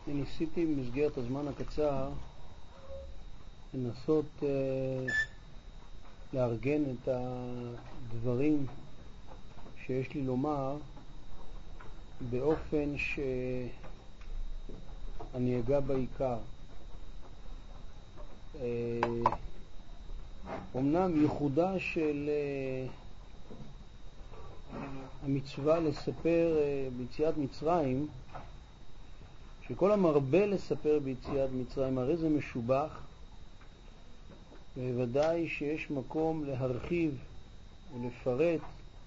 אני ניסיתי במסגרת הזמן הקצר לנסות לארגן את הדברים שיש לי לומר באופן שאני אגע בעיקר. אמנם ייחודה של המצווה לספר ביציאת מצרים, שכל המרבה לספר ביציאת מצרים הרי זה משובח, ובוודאי שיש מקום להרחיב ולפרט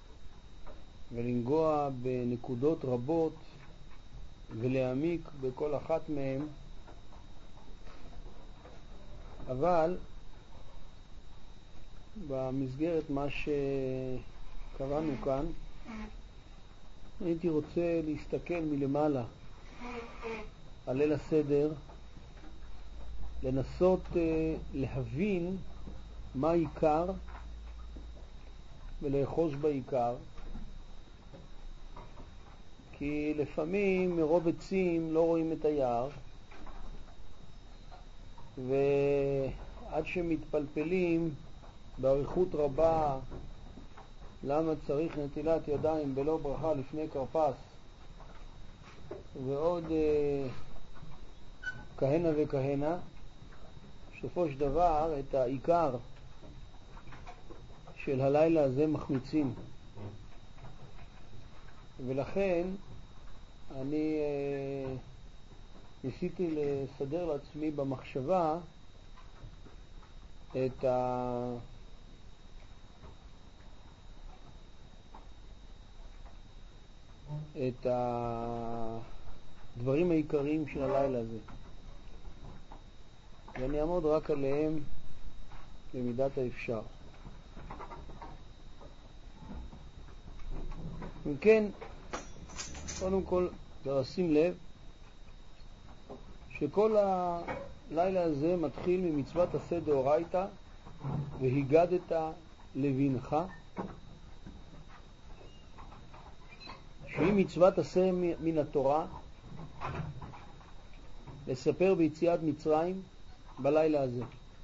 ולנגוע בנקודות רבות ולהעמיק בכל אחת מהן, אבל במסגרת מה שקראנו כאן הייתי רוצה להסתכל מלמעלה על ליל הסדר, לנסות להבין מה עיקר ולאחוז בעיקר, כי לפעמים מרוב עצים לא רואים את היער, ועד שמתפלפלים בעריכות רבה למה צריך נטילת ידיים בלא ברכה לפני כרפס ועוד כהנה וכהנה, בסופו של דבר את העיקר של הלילה הזה מחמיצים. ולכן אני ניסיתי לסדר לעצמי במחשבה את הדברים העיקריים של הלילה הזה, ואני אעמוד רק עליהם במידת האפשר. אם כן, קודם כל לשים לב שכל הלילה הזה מתחיל ממצוות עשה דאורייתא, והיגדת לבנך, שהיא מצוות עשה מן התורה, לספר ביציאת מצרים בלילה הזה.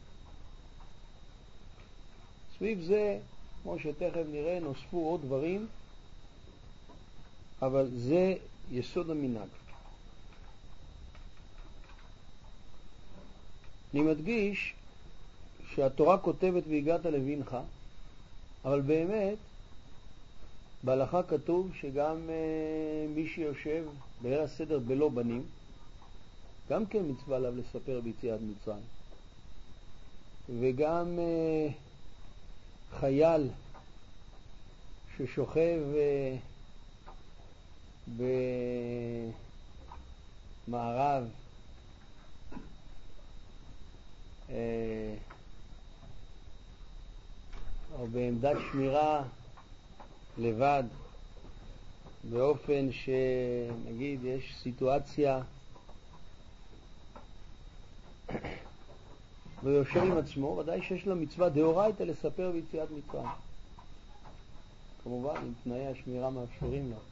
סביב זה, כמו שתכף נראה, נוספו עוד דברים, אבל זה יסוד המנהג. אני מדגיש שהתורה כותבת והגעת לבנך, אבל באמת בהלכה כתוב שגם מי שיושב בליל הסדר בלא בנים, גם כן מצווה עליו לספר ביציאת מצרים. וגם חייל ששוכב במערב או בעמדת שמירה לבד, באופן שנגיד יש סיטואציה ויושב עם עצמו, ודאי שיש לה מצווה דאורייתא לספר ביציאת מצרים, כמובן אם תנאי השמירה מאפשרים לה.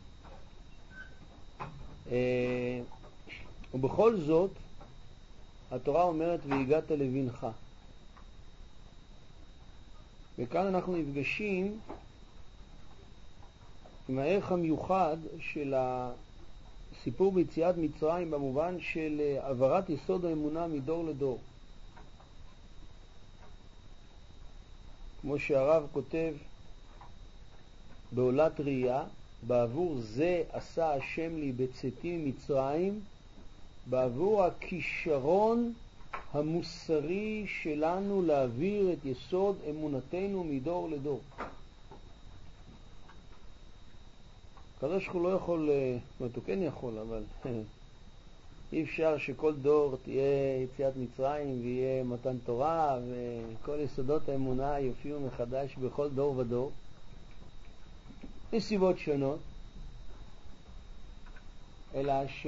ובכל זאת התורה אומרת והגעת לבנך, וכאן אנחנו נפגשים עם הערך המיוחד של הסיפור ביציאת מצרים, במובן של עברת יסוד האמונה מדור לדור. כמו שהרב כותב בעולת ראייה, בעבור זה עשה השם לי בצאתי מצרים, בעבור הכישרון המוסרי שלנו להעביר את יסוד אמונתנו מדור לדור. הקדוש ברוך הוא לא יכול, הוא כן יכול, אבל אי אפשר שכל דור תהיה יציאת מצרים ויהיה מתן תורה וכל יסודות האמונה יופיעו מחדש בכל דור ודור, מסיבות שונות, אלא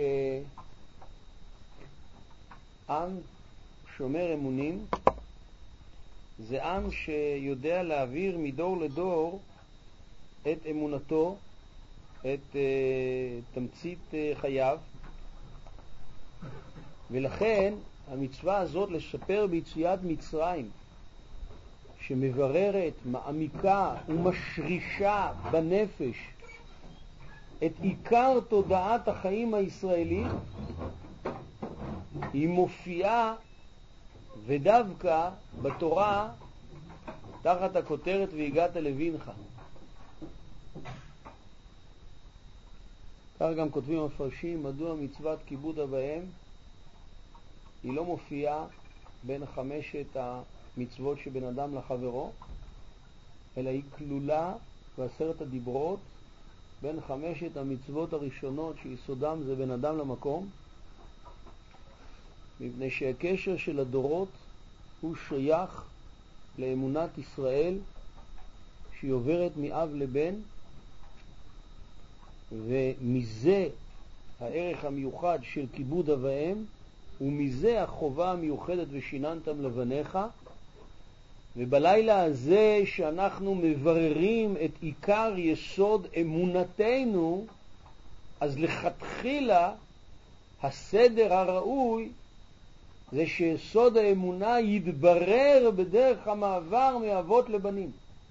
שעם שומר אמונים זה עם שיודע להעביר מדור לדור את אמונתו, את תמצית חייו, ולכן המצווה הזאת לספר ביציאת מצרים, שמבררת, מעמיקה ומשרישה בנפש את עיקר תודעת החיים הישראלית, היא מופיעה ודווקא בתורה תחת הכותרת והגעת לבינך. כך גם כותבים המפרשים מדוע מצוות כיבוד אב ואם היא לא מופיעה בין 5 המצוות שבין אדם לחברו, אלא היא כלולה ב10 הדיברות בין 5 המצוות הראשונות שיסודם זה בין אדם למקום, מפני שהקשר של הדורות הוא שייך לאמונת ישראל שהיא עוברת מאב לבן, ומזה הערך המיוחד של כיבוד אב ואם, ומזה החובה המיוחדת ושיננתם לבניך. ובלילה הזה שאנחנו מבררים את עיקר יסוד אמונתנו, אז לכתחילה הסדר הראוי זה שיסוד האמונה יתברר בדרך המעבר מאבות לבנים.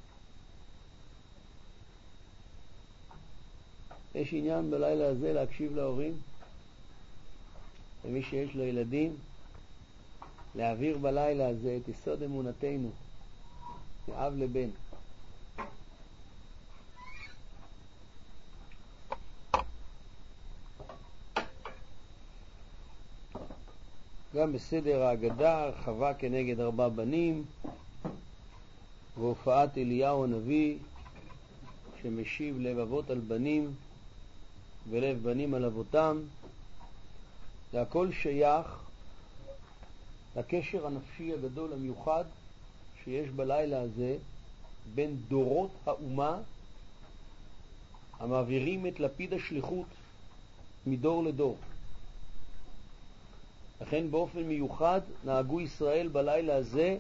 יש עניין בלילה הזה להקשיב להורים, למי שיש לו ילדים, להעביר בלילה הזה את יסוד אמונתנו מאב לבן. גם בסדר ההגדה הרחבה כנגד 4 בנים, והופעת אליהו הנביא שמשיב לב אבות על בנים ולב בנים על אבותם. זה הכל שייך לקשר הנפשי הגדול המיוחד שיש בלילה הזה בין דורות האומה המעבירים את לפיד השליחות מדור לדור. לכן באופן מיוחד נהגו ישראל בלילה הזה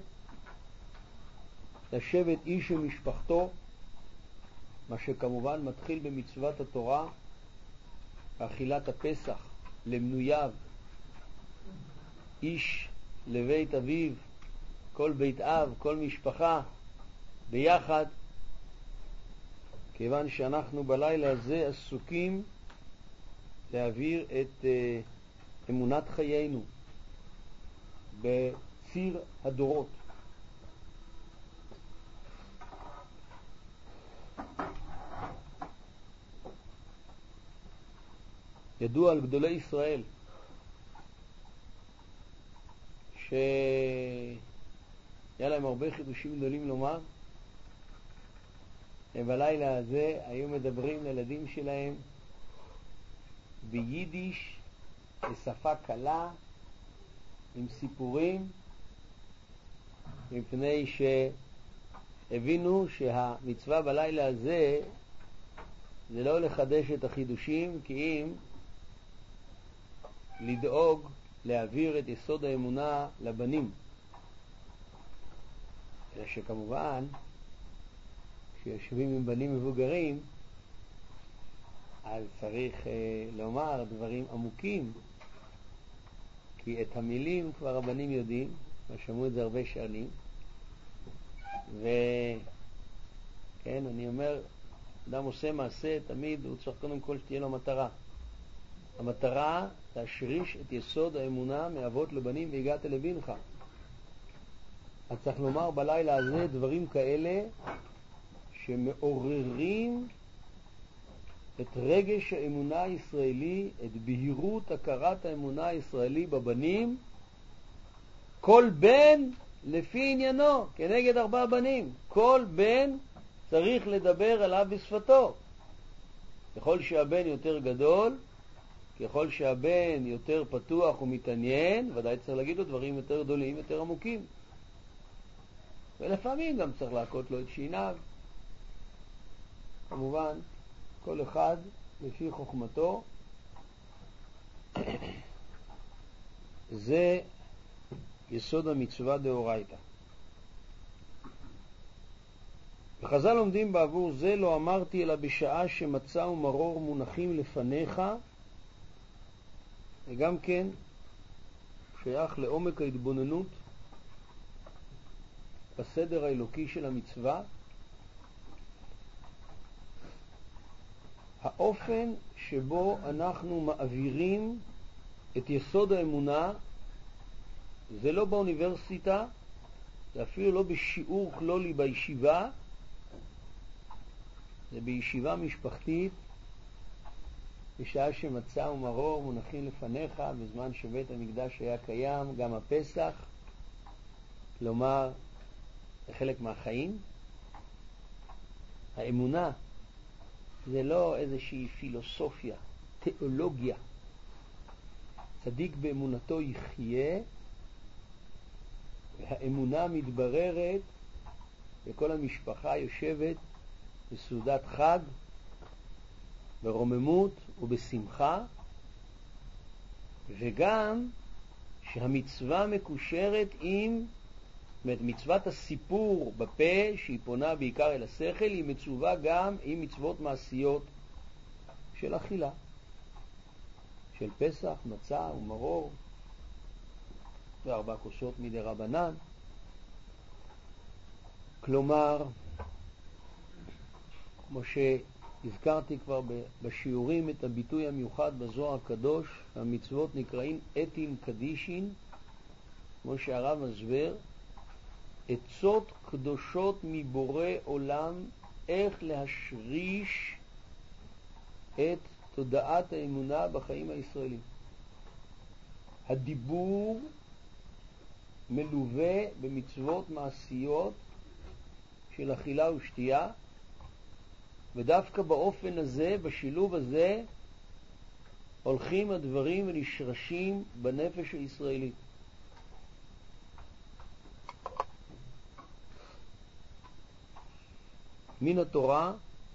לשבת איש ומשפחתו, מה שכמובן מתחיל במצוות התורה, אכילת הפסח למנוייו, איש לבית אביו, כל בית אב, כל משפחה ביחד, כיוון שאנחנו בלילה הזה עסוקים להעביר את אמונת חיינו בציר הדורות. ידוע על גדולי ישראל שהיה להם הרבה חידושים גדולים לומר, ובלילה הזה היו מדברים לילדים שלהם ביידיש, בשפה קלה, עם סיפורים, מפני שהבינו שהמצווה בלילה הזה זה לא לחדש את החידושים, כי אם לדאוג להעביר את יסוד האמונה לבנים. אלא שכמובן כשיושבים עם בנים מבוגרים אז צריך לומר דברים עמוקים, כי את המילים כבר הבנים יודעים, שמעו את זה הרבה שנים. וכן, אני אומר, אדם עושה מעשה, תמיד הוא צריך קודם כל שתהיה לו מטרה. המטרה להשריש את יסוד האמונה מאבות לבנים והגעת לבינך. אז צריך לומר בלילה הזה דברים כאלה שמעוררים את רגש האמונה הישראלי, את בהירות הכרת האמונה הישראלי בבנים, כל בן לפי עניינו, כנגד 4 בנים. כל בן צריך לדבר אליו בשפתו. ככל שהבן יותר גדול, ככל שהבן יותר פתוח ומתעניין, ודאי צריך להגיד לו דברים יותר גדולים, יותר עמוקים. ולפעמים גם צריך להכות לו את שיניו. כמובן, כל אחד לפי חוכמתו. זה יסוד המצווה דאורייתא. וחז"ל לומדים בעבור זה, לא אמרתי אלא בשעה שמצה ומרור מונחים לפניך. וגם כן שייך לעומק ההתבוננות בסדר האלוקי של המצווה, האופן שבו אנחנו מעבירים את יסוד האמונה. זה לא באוניברסיטה, זה אפילו לא בשיעור כלולי בישיבה, זה בישיבה משפחתית, בשעה שמצה ומרור מונחים לפניך, בזמן שבית המקדש היה קיים, גם הפסח, כלומר, זה חלק מהחיים. האמונה זה לא איזושהי פילוסופיה, תיאולוגיה. צדיק באמונתו יחיה, והאמונה מתבררת, וכל המשפחה יושבת בסעודת חג, ברוממות ובשמחה, וגם שהמצווה מקושרת עם, מצוות הסיפור בפה, שהיא פונה בעיקר אל השכל, היא מצווה גם עם מצוות מעשיות של אכילה, של פסח, מצה ומרור, ו4 כוסות מדי רבנן. כלומר, כמו שהזכרתי כבר בשיעורים את הביטוי המיוחד בזוהר הקדוש, המצוות נקראים אתין קדישין, כמו שהרב מסביר, עצות קדושות מבורא עולם, איך להשריש את תודעת האמונה בחיים הישראלים. הדיבור מלווה במצוות מעשיות של אכילה ושתייה, ודווקא באופן הזה, בשילוב הזה, הולכים הדברים ונשרשים בנפש הישראלית. מן התורה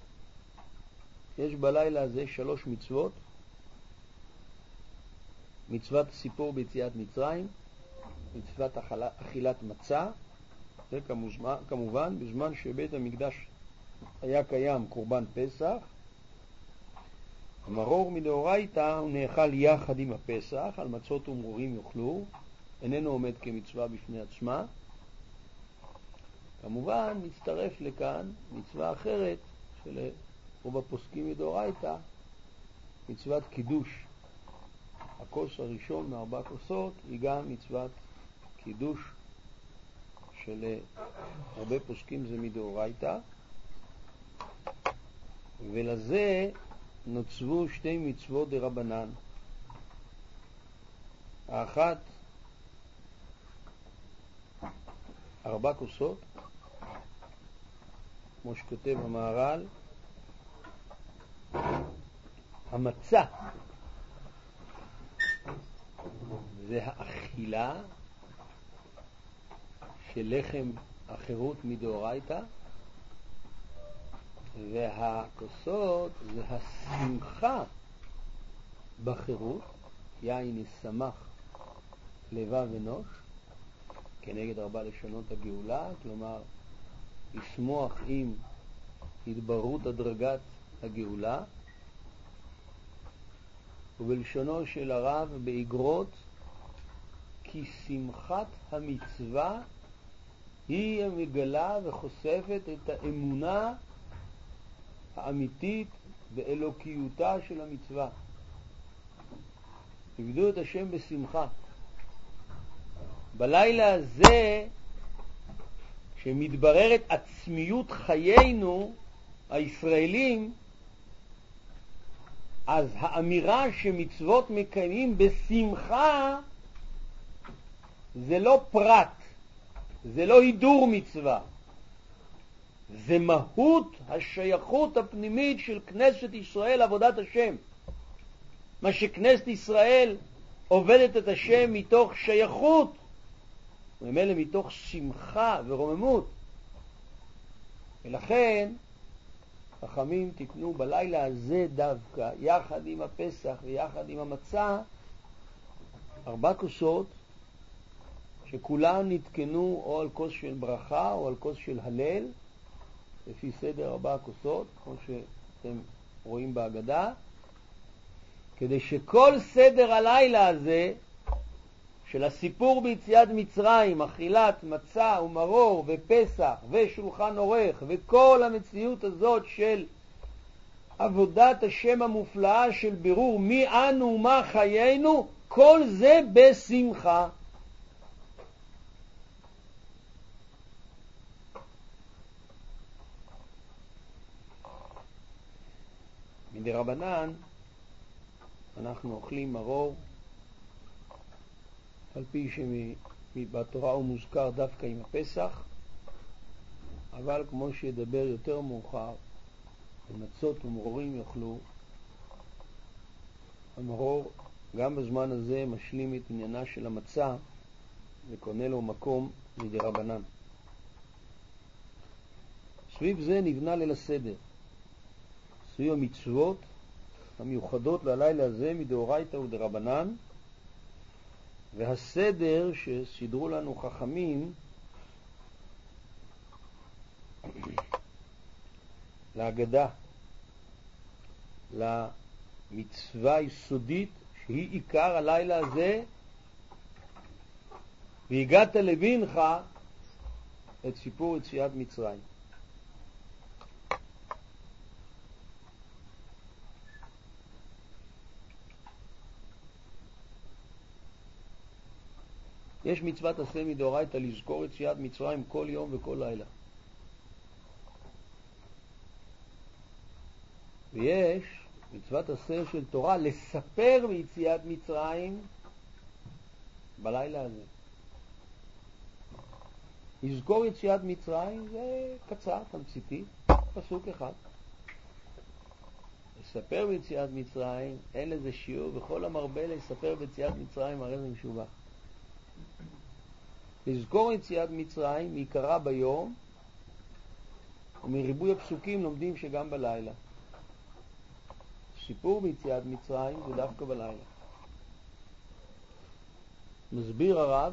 יש בלילה הזה 3 מצוות. מצוות הסיפור ביציאת מצרים, מצוות אכילת מצה, וכמובן בזמן שבית המקדש היה קיים קורבן פסח, המרור מדאורייתא הוא נאכל יחד עם הפסח, על מצות ומרורים יאכלו, איננו עומד כמצווה בפני עצמה. כמובן מצטרף לכאן מצווה אחרת של רוב הפוסקים מדאורייתא, מצוות קידוש. הכוס הראשון מ4 כוסות היא גם מצוות קידוש, של הרבה פוסקים זה מדאורייתא, ולזה נוצבו 2 מצוות דרבנן. האחת 4 כוסות, כמו שכותב המהר"ל, המצה זה האכילה של לחם החירות מדאורייתא, והכוסות זה השמחה בחירות, יין ישמח לבב אנוש, כנגד 4 לשונות הגאולה, כלומר לשמוח עם התבררות הדרגת הגאולה. ובלשונו של הרב באגרות, כי שמחת המצווה היא המגלה וחושפת את האמונה האמיתית באלוקיותה של המצווה. עבדו את השם בשמחה. בלילה הזה שמתבררת עצמיות חיינו הישראלים, אז האמירה שמצוות מקיימים בשמחה זה לא פרט, זה לא הידור מצווה, זה מהות השייכות הפנימית של כנסת ישראל, עבודת השם. מה שכנסת ישראל עובדת את השם מתוך שייכות, וממילא מתוך שמחה ורוממות. ולכן חכמים תקנו בלילה הזה דווקא, יחד עם הפסח ויחד עם המצה, 4 כוסות שכולן נתקנו או על כוס של ברכה או על כוס של הלל, לפי סדר 4 כוסות, כמו שאתם רואים בהגדה, כדי שכל סדר הלילה הזה של הסיפור ביציאת מצרים, אכילת מצה ומרור ופסח ושולחן עורך וכל המציאות הזאת של עבודת השם המופלאה של בירור מי אנו ומה חיינו, כל זה בשמחה. מדרבנן אנחנו אוכלים מרור, על פי שבתורה הוא מוזכר דווקא עם הפסח, אבל כמו שידבר יותר מאוחר, מצות ומרורים יאכלו. המרור גם בזמן הזה משלים את עניינה של המצה וקונה לו מקום מדרבנן. סביב זה נבנה ליל הסדר, סביב המצוות המיוחדות ללילה הזה מדאורייתא ודרבנן, והסדר שסידרו לנו חכמים להגדה, למצווה היסודית שהיא עיקר הלילה הזה, והגעת לבינך את סיפור יציאת מצרים. יש מצוות עשה מדאורייתא לזכור יציאת מצרים כל יום וכל לילה. ויש מצוות עשה של תורה לספר ביציאת מצרים בלילה הזה. לזכור יציאת מצרים זה קצר, תמציתי, פסוק אחד. לספר ביציאת מצרים, אין לזה שיעור, וכל המרבה לספר ביציאת מצרים הרי זה משובח. לזכור יציאת מצרים מעיקרה ביום, ומריבוי הפסוקים לומדים שגם בלילה. סיפור ביציאת מצרים זה דווקא בלילה. מסביר הרב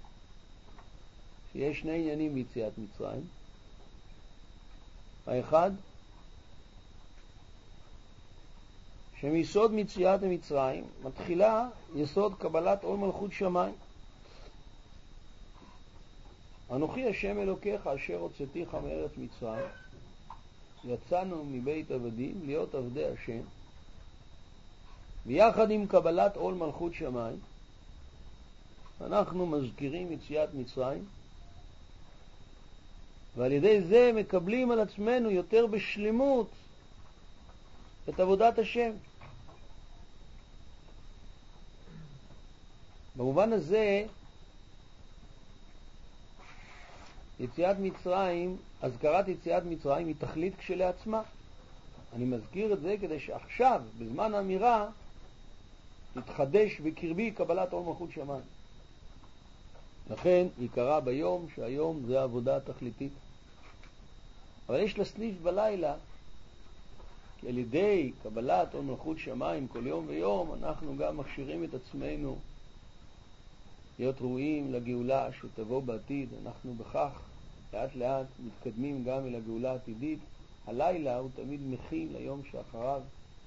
שיש שני עניינים ביציאת מצרים. האחד, שמיסוד מציאת מצרים מתחילה יסוד קבלת עול מלכות שמיים. אנוכי השם אלוקיך אשר הוצאתיך מארץ מצרים, יצאנו מבית עבדים להיות עבדי השם. ויחד עם קבלת עול מלכות שמיים אנחנו מזכירים יציאת מצרים, ועל ידי זה מקבלים על עצמנו יותר בשלמות את עבודת השם. במובן הזה יציאת מצרים, הזכרת יציאת מצרים היא תכלית כשלעצמה. אני מזכיר את זה כדי שעכשיו בזמן האמירה תתחדש בקרבי קבלת עול מלכות שמיים. לכן היא קרה ביום, שהיום זה העבודה התכליתית. אבל יש לה סניף בלילה, כי על ידי קבלת עול מלכות שמיים כל יום ויום אנחנו גם מכשירים את עצמנו להיות ראויים לגאולה שתבוא בעתיד. אנחנו בכך לאט לאט מתקדמים גם אל הגאולה העתידית. הלילה הוא תמיד מכין ליום שאחריו.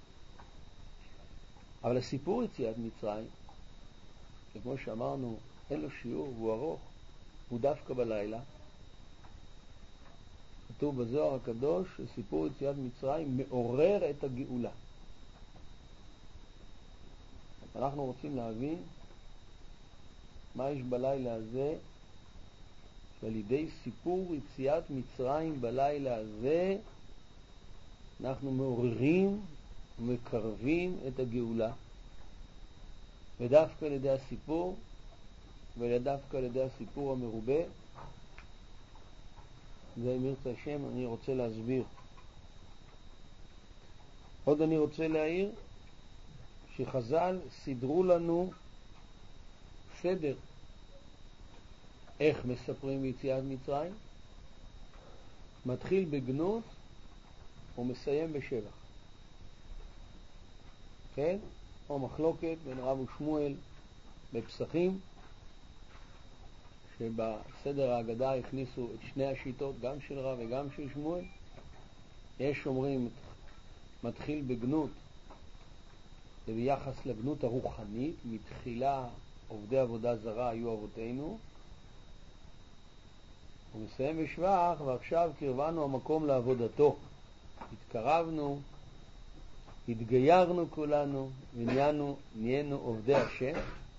אבל הסיפור יציאת מצרים, כמו שאמרנו, אין לו שיעור והוא ארוך, הוא דווקא בלילה. כתוב בזוהר הקדוש שסיפור יציאת מצרים מעורר את הגאולה. אנחנו רוצים להבין מה יש בלילה הזה, שעל ידי סיפור יציאת מצרים בלילה הזה אנחנו מעוררים ומקרבים את הגאולה. ודווקא על ידי הסיפור, ודווקא על ידי הסיפור המרובה, זה אם ירצה השם אני רוצה להסביר. עוד אני רוצה להעיר שחז"ל סידרו לנו סדר איך מספרים ביציאת מצרים. מתחיל בגנות ומסיים בשבח. כן? או מחלוקת בין רב ושמואל בפסחים, שבסדר ההגדה הכניסו את שני השיטות, גם של רב וגם של שמואל. יש אומרים מתחיל בגנות, זה ביחס לגנות הרוחנית, מתחילה עובדי עבודה זרה היו אבותינו. הוא מסיים בשבח, ועכשיו קרבנו המקום לעבודתו. התקרבנו, התגיירנו כולנו, ונהיינו עובדי השם.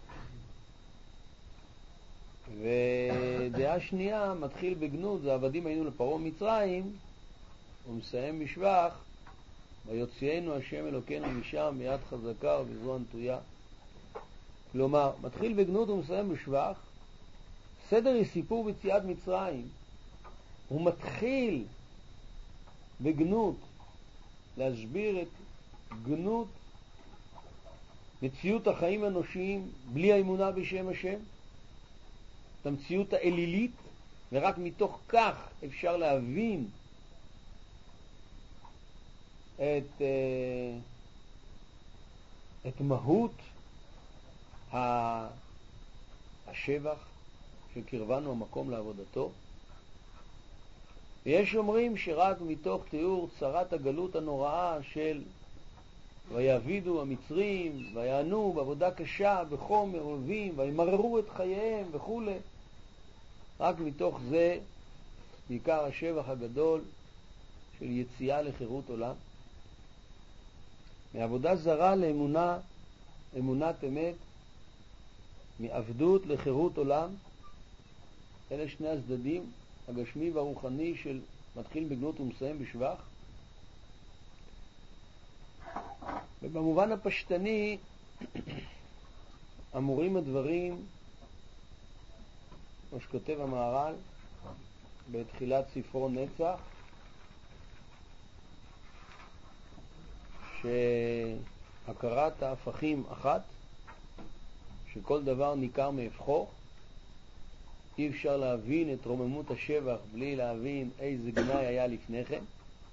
ודעה שנייה, מתחיל בגנות, זה עבדים היינו לפרעה מצרים, הוא מסיים בשבח, ויוציאנו השם אלוקינו משם ביד חזקה ובזרוע נטויה. כלומר, מתחיל בגנות ומסיים בשבח. סדר היא סיפור ביציאת מצרים. הוא מתחיל בגנות, להסביר את גנות מציאות החיים האנושיים בלי האמונה בשם השם, את המציאות האלילית, ורק מתוך כך אפשר להבין את מהות השבח שקרבנו המקום לעבודתו. ויש אומרים שרק מתוך תיאור צרת הגלות הנוראה של ויעבידו המצרים ויענו בעבודה קשה בחומר אויבים וימררו את חייהם וכו', רק מתוך זה בעיקר השבח הגדול של יציאה לחירות עולם, מעבודה זרה לאמונה, אמונת אמת, מעבדות לחירות עולם. אלה שני הצדדים, הגשמי והרוחני של מתחיל בגנות ומסיים בשבח. ובמובן הפשטני אמורים הדברים, כמו שכותב המהר"ל בתחילת ספרו נצח, שהכרת ההפכים אחת, שכל דבר ניכר מהפכו. אי אפשר להבין את רוממות השבח בלי להבין איזה גנאי היה לפני כן.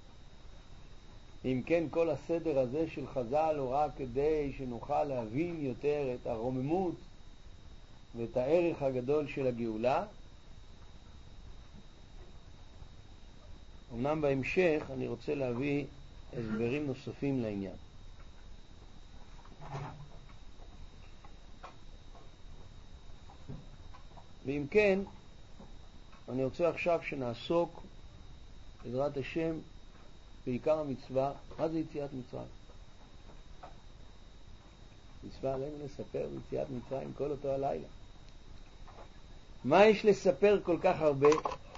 אם כן, כל הסדר הזה של חז"ל הוא רק כדי שנוכל להבין יותר את הרוממות ואת הערך הגדול של הגאולה. אמנם בהמשך אני רוצה להביא הסברים נוספים לעניין. ואם כן, אני רוצה עכשיו שנעסוק בעזרת השם בעיקר המצווה. מה זה יציאת מצרים? מצווה עלינו לספר ביציאת מצרים כל אותו הלילה. מה יש לספר כל כך הרבה?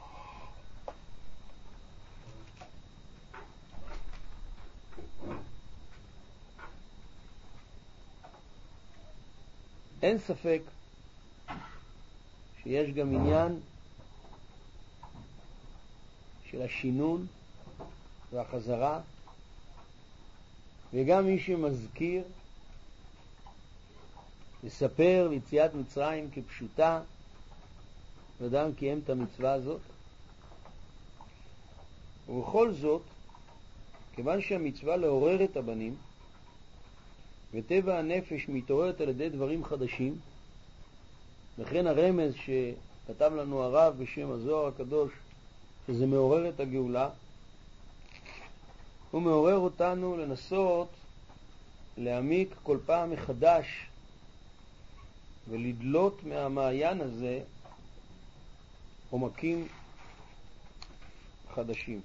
אין ספק שיש גם עניין של השינון והחזרה, וגם מי שמזכיר לספר ביציאת מצרים כפשוטה, ואדם קיים את המצווה הזאת. ובכל זאת, כיוון שהמצווה לעורר את הבנים, וטבע הנפש מתעוררת על ידי דברים חדשים, לכן הרמז שכתב לנו הרב בשם הזוהר הקדוש, שזה מעורר את הגאולה, הוא מעורר אותנו לנסות להעמיק כל פעם מחדש ולדלות מהמעיין הזה עומקים חדשים.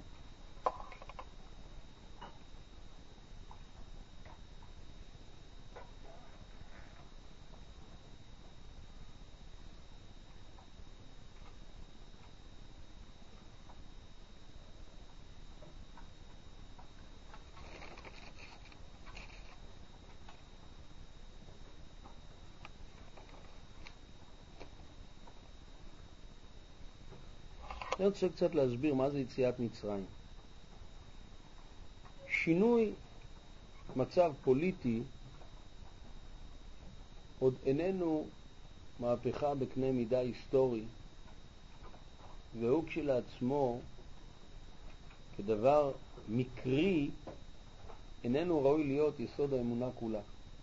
אני רוצה קצת להסביר מה זה יציאת מצרים. שינוי מצב פוליטי עוד איננו מהפכה בקנה מידה היסטורי, והוא כשלעצמו כדבר מקרי איננו ראוי להיות יסוד האמונה כולה.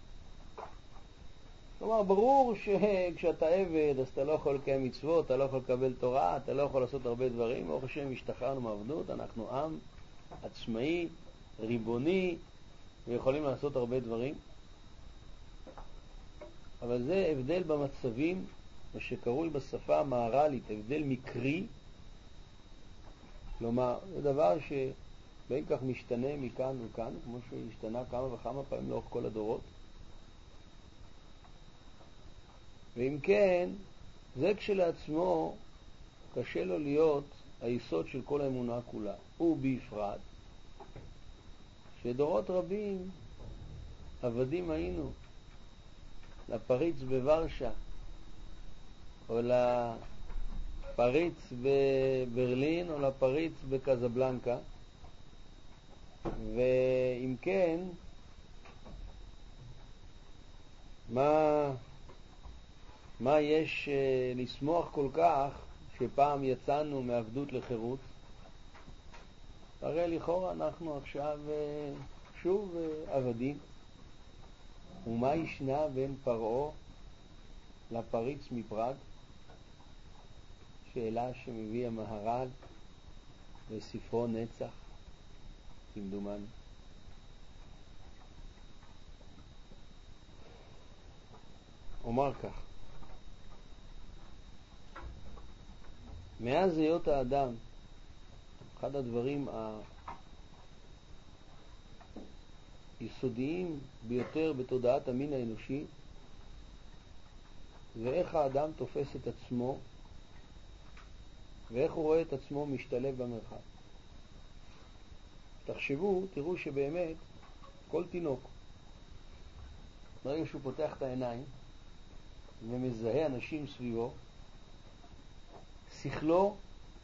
כלומר, ברור שכשאתה עבד אז אתה לא יכול לקיים מצוות, אתה לא יכול לקבל תורה, אתה לא יכול לעשות הרבה דברים. ברוך השם, השתחררנו מעבדות, אנחנו עם עצמאי, ריבוני, ויכולים לעשות הרבה דברים. אבל זה הבדל במצבים, מה שקרוי בשפה המהר"לית, הבדל מקרי. כלומר, זה דבר שבין כך משתנה מכאן וכאן, כמו שהשתנה כמה וכמה פעמים לאורך כל הדורות. ואם כן, זה כשלעצמו קשה לו להיות היסוד של כל האמונה כולה. ובפרט שדורות רבים עבדים היינו לפריץ בוורשה או לפריץ בברלין או לפריץ בקזבלנקה, ואם כן, מה יש לשמוח כל כך שפעם יצאנו מעבדות לחירות? הרי לכאורה אנחנו עכשיו שוב עבדים. ומה ישנה בין פרעה לפריץ מפראג? שאלה שמביא המהר"ל בספרו נצח, כמדומני. אומר כך: מאז היות האדם, אחד הדברים היסודיים ביותר בתודעת המין האנושי זה איך האדם תופס את עצמו ואיך הוא רואה את עצמו משתלב במרחב. תחשבו, תראו שבאמת כל תינוק, ברגע שהוא פותח את העיניים ומזהה אנשים סביבו, שכלו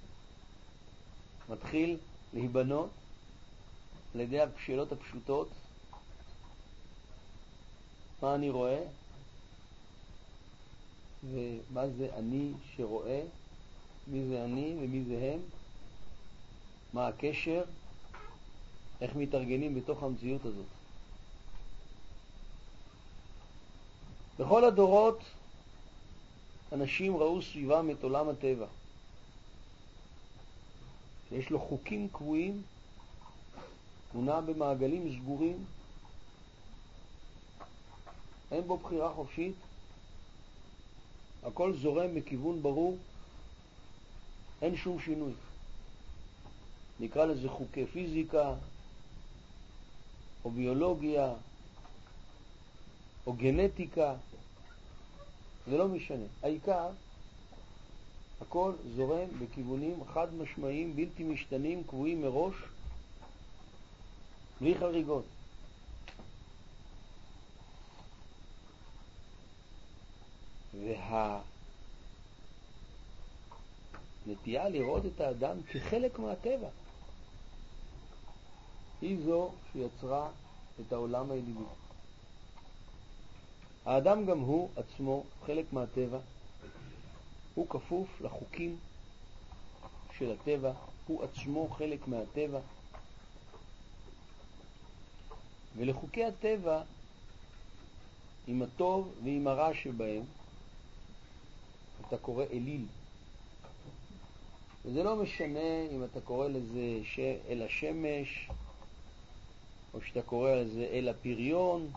מתחיל להיבנות על ידי השאלות הפשוטות: מה אני רואה? ומה זה אני שרואה? מי זה אני ומי זה הם? מה הקשר? איך מתארגנים בתוך המציאות הזאת? בכל הדורות אנשים ראו סביבם את עולם הטבע, שיש לו חוקים קבועים, הוא נע במעגלים סגורים, אין בו בחירה חופשית, הכל זורם בכיוון ברור, אין שום שינוי. נקרא לזה חוקי פיזיקה או ביולוגיה או גנטיקה, זה לא משנה. העיקר, הכל זורם בכיוונים חד משמעיים, בלתי משתנים, קבועים מראש, בלי חריגות. והנטייה לראות את האדם כחלק מהטבע היא זו שיצרה את העולם האלילי. האדם גם הוא עצמו חלק מהטבע, הוא כפוף לחוקים של הטבע, הוא עצמו חלק מהטבע, ולחוקי הטבע, עם הטוב ועם הרע שבהם, אתה קורא אליל. וזה לא משנה אם אתה קורא לזה אל השמש, או שאתה קורא לזה אל הפריון,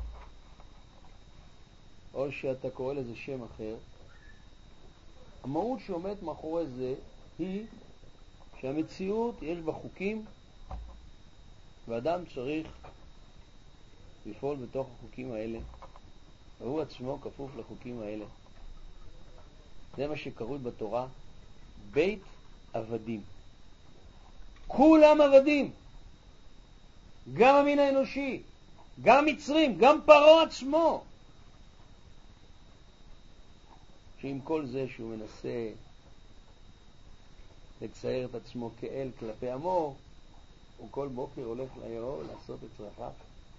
או שאתה קורא לזה שם אחר. המהות שעומד מאחורי זה היא שהמציאות יש בה חוקים, ואדם צריך לפעול בתוך החוקים האלה, והוא עצמו כפוף לחוקים האלה. זה מה שקרוי בתורה בית עבדים. כולם עבדים, גם המין האנושי, גם מצרים, גם פרעה עצמו, שעם כל זה שהוא מנסה לצייר את עצמו כאל כלפי עמו, הוא כל בוקר הולך ליאור לעשות את צרכיו.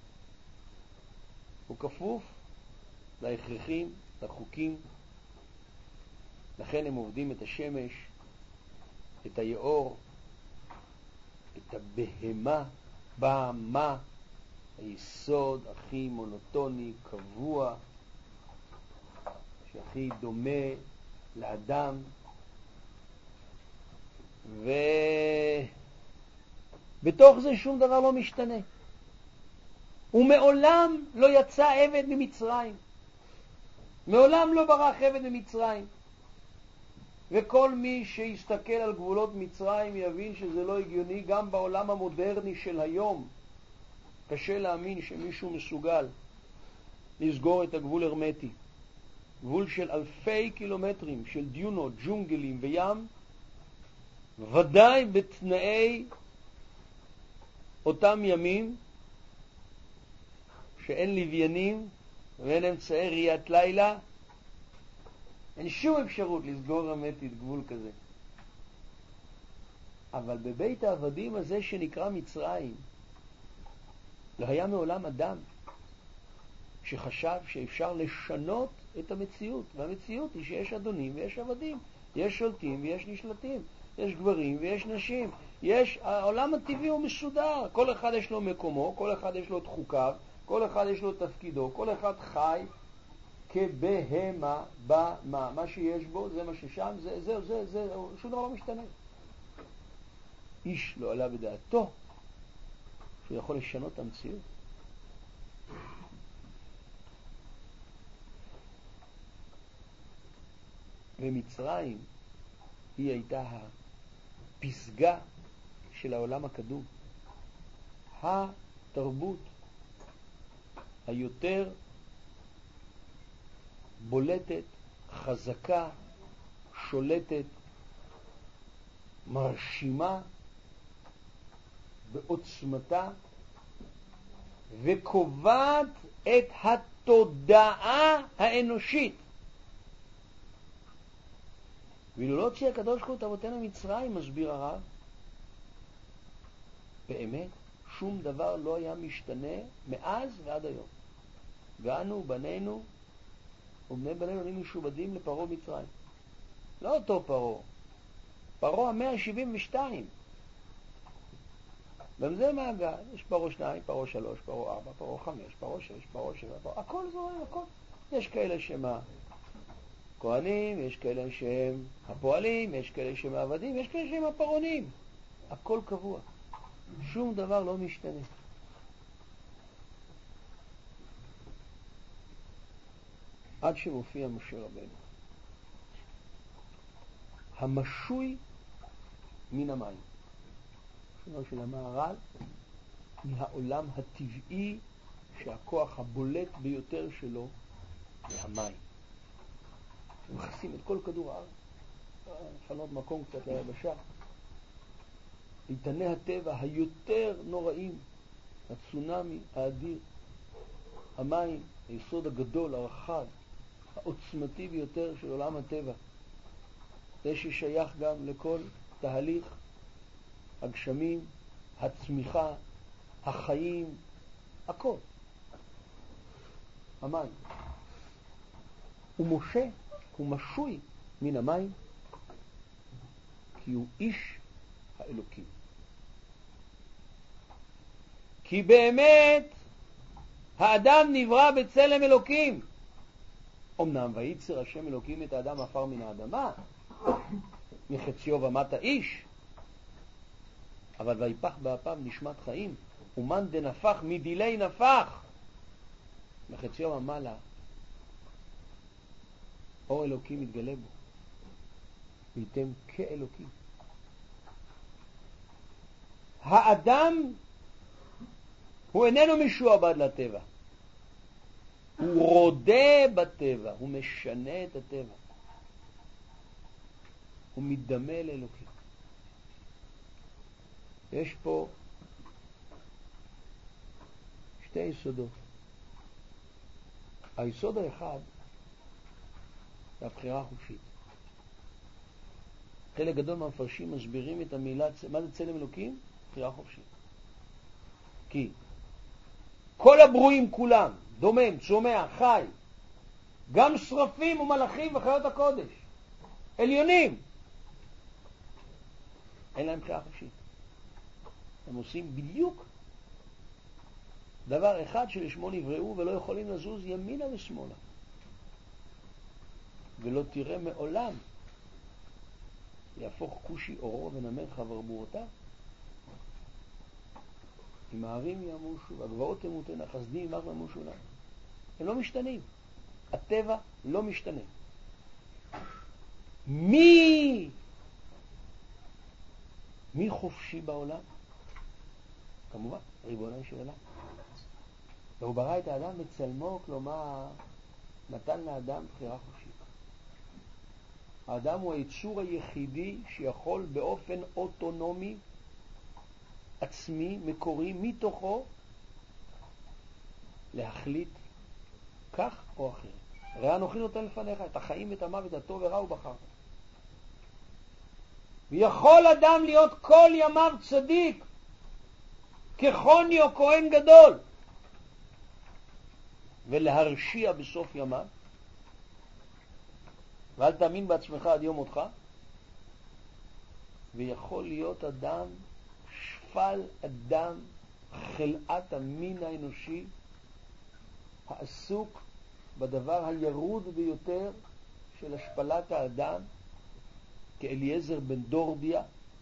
הוא כפוף להכרחים, לחוקים. לכן הם עובדים את השמש, את היאור, את הבהמה, בהמה, היסוד הכי מונוטוני, קבוע, שהכי דומה לאדם. ובתוך זה שום דבר לא משתנה. ומעולם לא יצא עבד ממצרים. מעולם לא ברח עבד ממצרים. וכל מי שיסתכל על גבולות מצרים יבין שזה לא הגיוני. גם בעולם המודרני של היום קשה להאמין שמישהו מסוגל לסגור את הגבול הרמטי. גבול של אלפי קילומטרים של דיונות, ג'ונגלים וים, ודאי בתנאי אותם ימים שאין לוויינים ואין אמצעי ראיית לילה, אין שום אפשרות לסגור הרמטית גבול כזה. אבל בבית העבדים הזה שנקרא מצרים, לא היה מעולם אדם שחשב שאפשר לשנות את המציאות. והמציאות היא שיש אדונים ויש עבדים, יש שולטים ויש נשלטים, יש גברים ויש נשים, העולם הטבעי הוא מסודר, כל אחד יש לו מקומו, כל אחד יש לו את חוקיו, כל אחד יש לו את תפקידו, כל אחד חי כבהמה במה, מה שיש בו זה מה ששם, זה שום דבר לא משתנה. איש לא עלה בדעתו שהוא יכול לשנות את המציאות. ומצרים היא הייתה הפסגה של העולם הקדום, התרבות היותר בולטת, חזקה, שולטת, מרשימה בעוצמתה, וקובעת את התודעה האנושית. ואילו לא הוציא הקדוש ברוך הוא את אבותינו מצרים, מסביר הרב, באמת שום דבר לא היה משתנה מאז ועד היום. ואנו בנינו ובני בנינו היינו משובדים לפרעה מצרים. לא אותו פרעה, פרעה 172. גם זה מעגל, יש פרעה 2, פרעה 3, פרעה 4, פרעה 5, פרעה 6, פרעה 7, הכל זורם, הכל. יש כאלה שמה כהנים, יש כאלה שהם הפועלים, יש כאלה שהם העבדים, יש כאלה שהם הפרעונים. הכל קבוע. שום דבר לא משתנה. עד שמופיע משה רבנו. המשוי מן המים. שונו של המהר"ל, מהעולם הטבעי שהכוח הבולט ביותר שלו זה המים. שמכסים את כל כדור הארץ. לפנות מקום קצת ליבשה. איתני הטבע היותר נוראים, הצונמי האדיר, המים, היסוד הגדול, הרחב, העוצמתי ביותר של עולם הטבע. זה ששייך גם לכל תהליך הגשמים, הצמיחה, החיים, הכל. המים. ומשה הוא משוי מן המים, כי הוא איש האלוקים. כי באמת האדם נברא בצלם אלוקים. אמנם וייצר השם אלוקים את האדם עפר מן האדמה, מחציו ומטה איש, אבל ויפח באפיו נשמת חיים, ומן דנפח מדילי נפח, מחציו ומעלה אור אלוקים מתגלה בו, וייתם כאלוקים. האדם הוא איננו משועבד לטבע, הוא רודה בטבע, הוא משנה את הטבע, הוא מתדמה לאלוקים. יש פה שתי יסודות. היסוד האחד זה הבחירה החופשית. חלק גדול מהמפרשים מסבירים את המילה, מה זה צלם אלוקים? בחירה חופשית. כי כל הברואים כולם, דומם, צומח, חי, גם שרפים ומלאכים וחיות הקודש, עליונים, אין להם בחירה חופשית. הם עושים בדיוק דבר אחד שלשמו נבראו, ולא יכולים לזוז ימינה ושמאלה. ולא תראה מעולם יהפוך כושי אורו ונמר חברבורותיו. אם הערים ימושו, הגבעות תמותנה, חסדים ימח ימושו להם. הם לא משתנים. הטבע לא משתנה. מי חופשי בעולם? כמובן, ריבונו של עולם. והוא ברא את האדם בצלמו, כלומר, נתן לאדם בחירה חופשית. האדם הוא היצור היחידי שיכול באופן אוטונומי, עצמי, מקורי, מתוכו, להחליט כך או אחרת. ראה אנוכי נותן לפניך את החיים ואת המוות, הטוב ורע הוא בחר. ויכול אדם להיות כל ימיו צדיק, כחוני או כהן גדול, ולהרשיע בסוף ימיו, ואל תאמין בעצמך עד יום מותך. ויכול להיות אדם שפל, אדם חלאת המין האנושי, העסוק בדבר הירוד ביותר של השפלת האדם, כאליעזר בן דורדיה,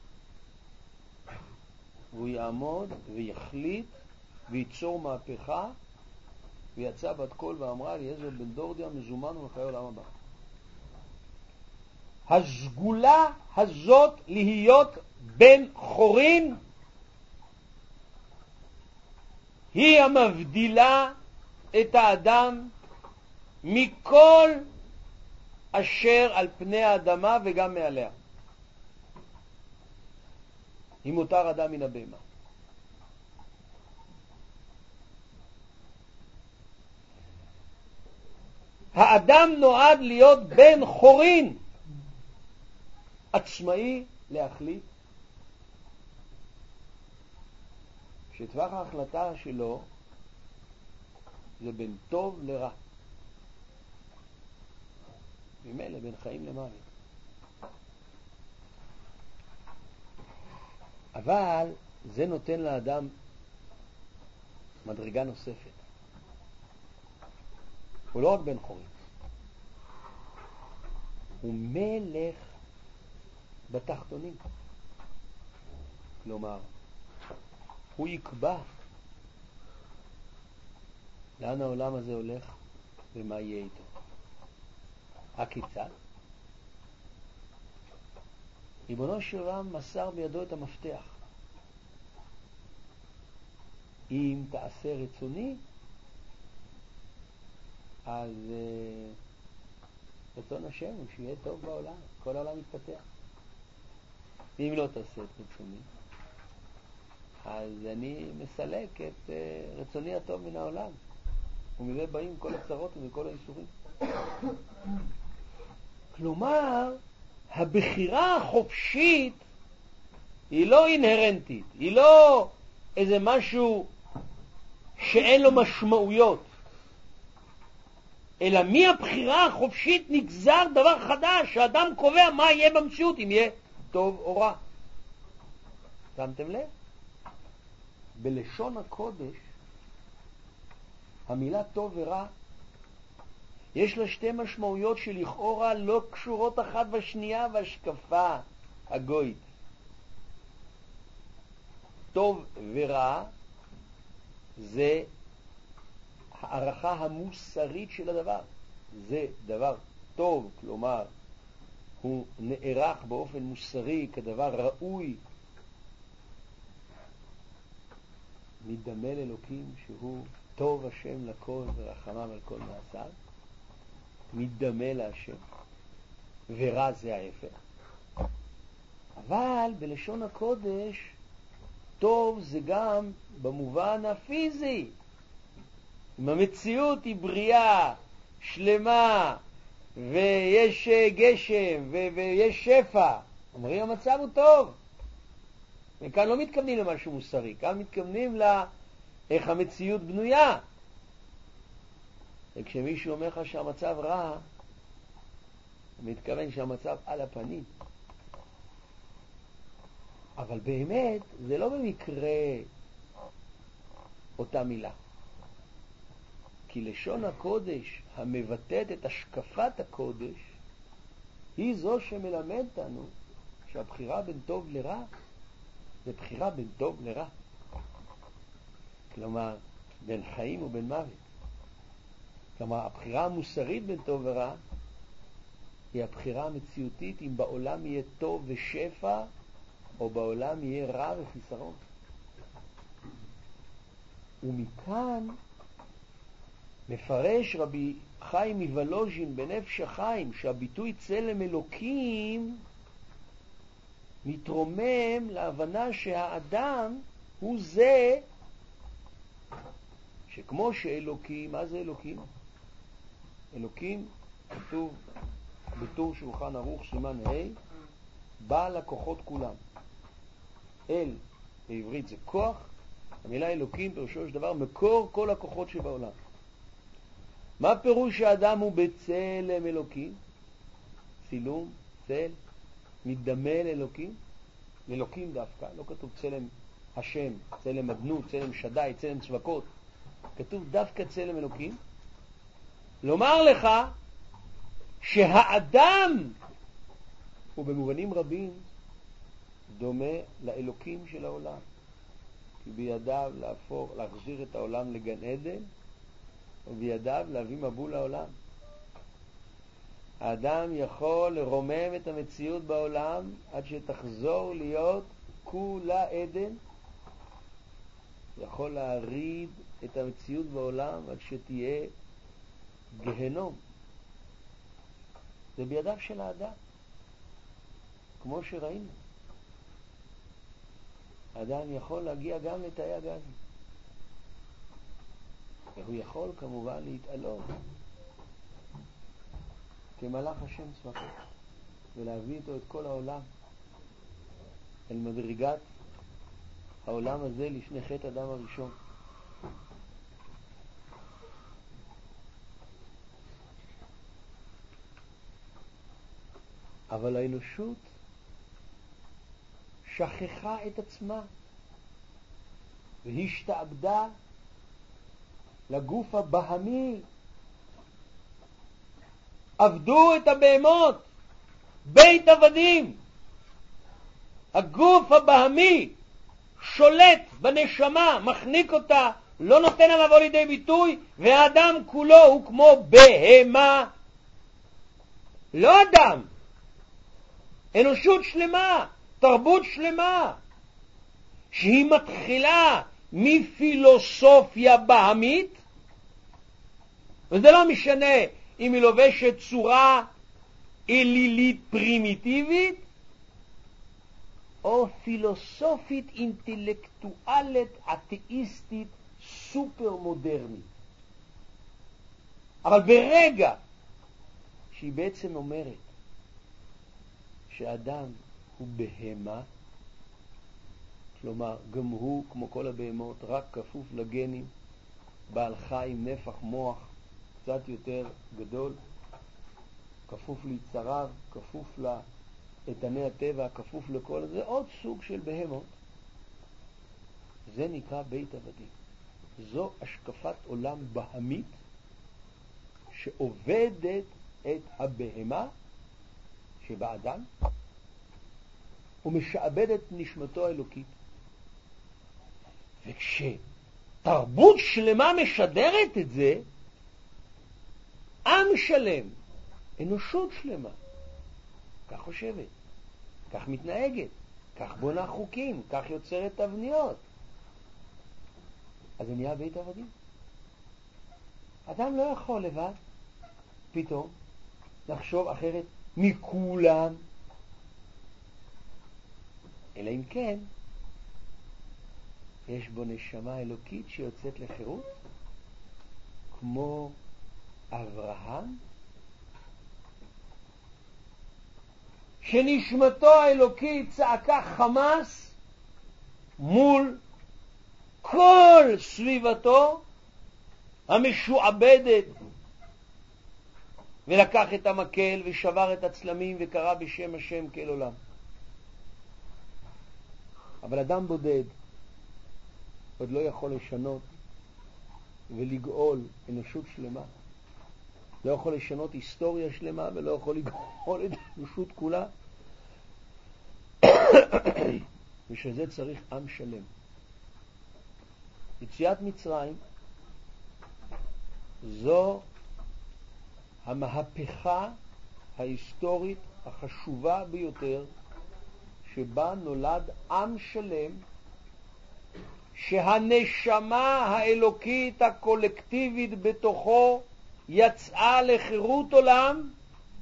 והוא יעמוד ויחליט ויצור מהפכה, ויצא בת קול ואמרה, אליעזר בן דורדיה מזומן ולחיי עולם הבא. הסגולה הזאת להיות בן חורין היא המבדילה את האדם מכל אשר על פני האדמה וגם מעליה. היא מותר אדם מן הבהמה. האדם נועד להיות בן חורין, עצמאי להחליט שטווח ההחלטה שלו זה בין טוב לרע, ממילא בין חיים למוות. אבל זה נותן לאדם מדרגה נוספת. הוא לא רק בן חורין, הוא מלך בתחתונים. כלומר, הוא יקבע לאן העולם הזה הולך ומה יהיה איתו. הכיצד? ריבונו של עולם מסר בידו את המפתח. אם תעשה רצוני, אז רצון השם הוא שיהיה טוב בעולם, כל העולם יתפתח. אם לא תעשה את רצוני, אז אני מסלק את רצוני הטוב מן העולם, ומזה באים כל הצרות וכל האיסורים. כלומר, הבחירה החופשית היא לא אינהרנטית, היא לא איזה משהו שאין לו משמעויות, אלא מהבחירה החופשית נגזר דבר חדש, שהאדם קובע מה יהיה במציאות, אם יהיה טוב או רע. שמתם לב? בלשון הקודש, המילה טוב ורע, יש לה שתי משמעויות שלכאורה לא קשורות אחת בשנייה בהשקפה הגויית. טוב ורע זה הערכה המוסרית של הדבר. זה דבר טוב, כלומר הוא נערך באופן מוסרי כדבר ראוי, מדמה לאלוקים שהוא טוב השם לכל ורחמיו על כל מעשיו, מדמה להשם, ורע זה ההפך. אבל בלשון הקודש טוב זה גם במובן הפיזי. אם המציאות היא בריאה, שלמה, ויש גשם, ויש שפע, אומרים המצב הוא טוב. וכאן לא מתכוונים למשהו מוסרי, כאן מתכוונים איך המציאות בנויה. וכשמישהו אומר לך שהמצב רע, הוא מתכוון שהמצב על הפנים. אבל באמת זה לא במקרה אותה מילה. כי לשון הקודש המבטאת את השקפת הקודש היא זו שמלמד לנו שהבחירה בין טוב לרע זה בחירה בין טוב לרע. כלומר, בין חיים ובין מוות. כלומר, הבחירה המוסרית בין טוב ורע היא הבחירה המציאותית אם בעולם יהיה טוב ושפע או בעולם יהיה רע וחיסרון. ומכאן מפרש רבי חיים מוולוז'ין בנפש החיים שהביטוי צלם אלוקים מתרומם להבנה שהאדם הוא זה שכמו שאלוקים, מה זה אלוקים? אלוקים כתוב בטור שולחן ערוך סימן ה' בעל הכוחות כולם. אל בעברית זה כוח, המילה אלוקים פירושו של דבר מקור כל הכוחות שבעולם. מה פירוש שהאדם הוא בצלם אלוקים? צילום, צל, מתדמה לאלוקים? לאלוקים דווקא, לא כתוב צלם השם, צלם אדנות, צלם שדי, צלם צבקות. כתוב דווקא צלם אלוקים. לומר לך שהאדם הוא במובנים רבים דומה לאלוקים של העולם. כי בידיו להחזיר את העולם לגן עדן, ובידיו להביא מבול לעולם. האדם יכול לרומם את המציאות בעולם עד שתחזור להיות כולה עדן. יכול להריד את המציאות בעולם עד שתהיה גהנום. זה בידיו של האדם. כמו שראינו. האדם יכול להגיע גם לתאי הגזים. והוא יכול כמובן להתעלות כמלאך השם צבקות ולהביא איתו את כל העולם אל מדרגת העולם הזה לפני חטא אדם הראשון. אבל האנושות שכחה את עצמה והשתעבדה לגוף הבהמי. עבדו את הבהמות, בית עבדים. הגוף הבהמי שולט בנשמה, מחניק אותה, לא נותן לה לבוא לידי ביטוי, והאדם כולו הוא כמו בהמה. לא אדם, אנושות שלמה, תרבות שלמה, שהיא מתחילה מפילוסופיה בהמית, וזה לא משנה אם היא לובשת צורה אלילית פרימיטיבית, או פילוסופית אינטלקטואלית אתאיסטית סופר מודרנית. אבל ברגע שהיא בעצם אומרת שאדם הוא בהמה, כלומר גם הוא כמו כל הבהמות רק כפוף לגנים, בעל חיים, נפח מוח קצת יותר גדול, כפוף ליצריו, כפוף לאיתני הטבע, כפוף לכל זה, עוד סוג של בהמות. זה נקרא בית עבדים. זו השקפת עולם בהמית שעובדת את הבהמה שבאדם ומשעבדת נשמתו האלוקית. וכשתרבות שלמה משדרת את זה, עם שלם, אנושות שלמה, כך חושבת, כך מתנהגת, כך בונה חוקים, כך יוצרת תבניות. אז זה נהיה בית עבדים. אדם לא יכול לבד פתאום לחשוב אחרת מכולם, אלא אם כן יש בו נשמה אלוקית שיוצאת לחירות, כמו אברהם, שנשמתו האלוקית צעקה חמס מול כל סביבתו המשועבדת, ולקח את המקל ושבר את הצלמים וקרא בשם השם כל עולם. אבל אדם בודד עוד לא יכול לשנות ולגאול אנושות שלמה. לא יכול לשנות היסטוריה שלמה ולא יכול לגאול את האנושות כולה. בשביל זה צריך עם שלם. יציאת מצרים זו המהפכה ההיסטורית החשובה ביותר שבה נולד עם שלם, שהנשמה האלוקית הקולקטיבית בתוכו יצאה לחירות עולם,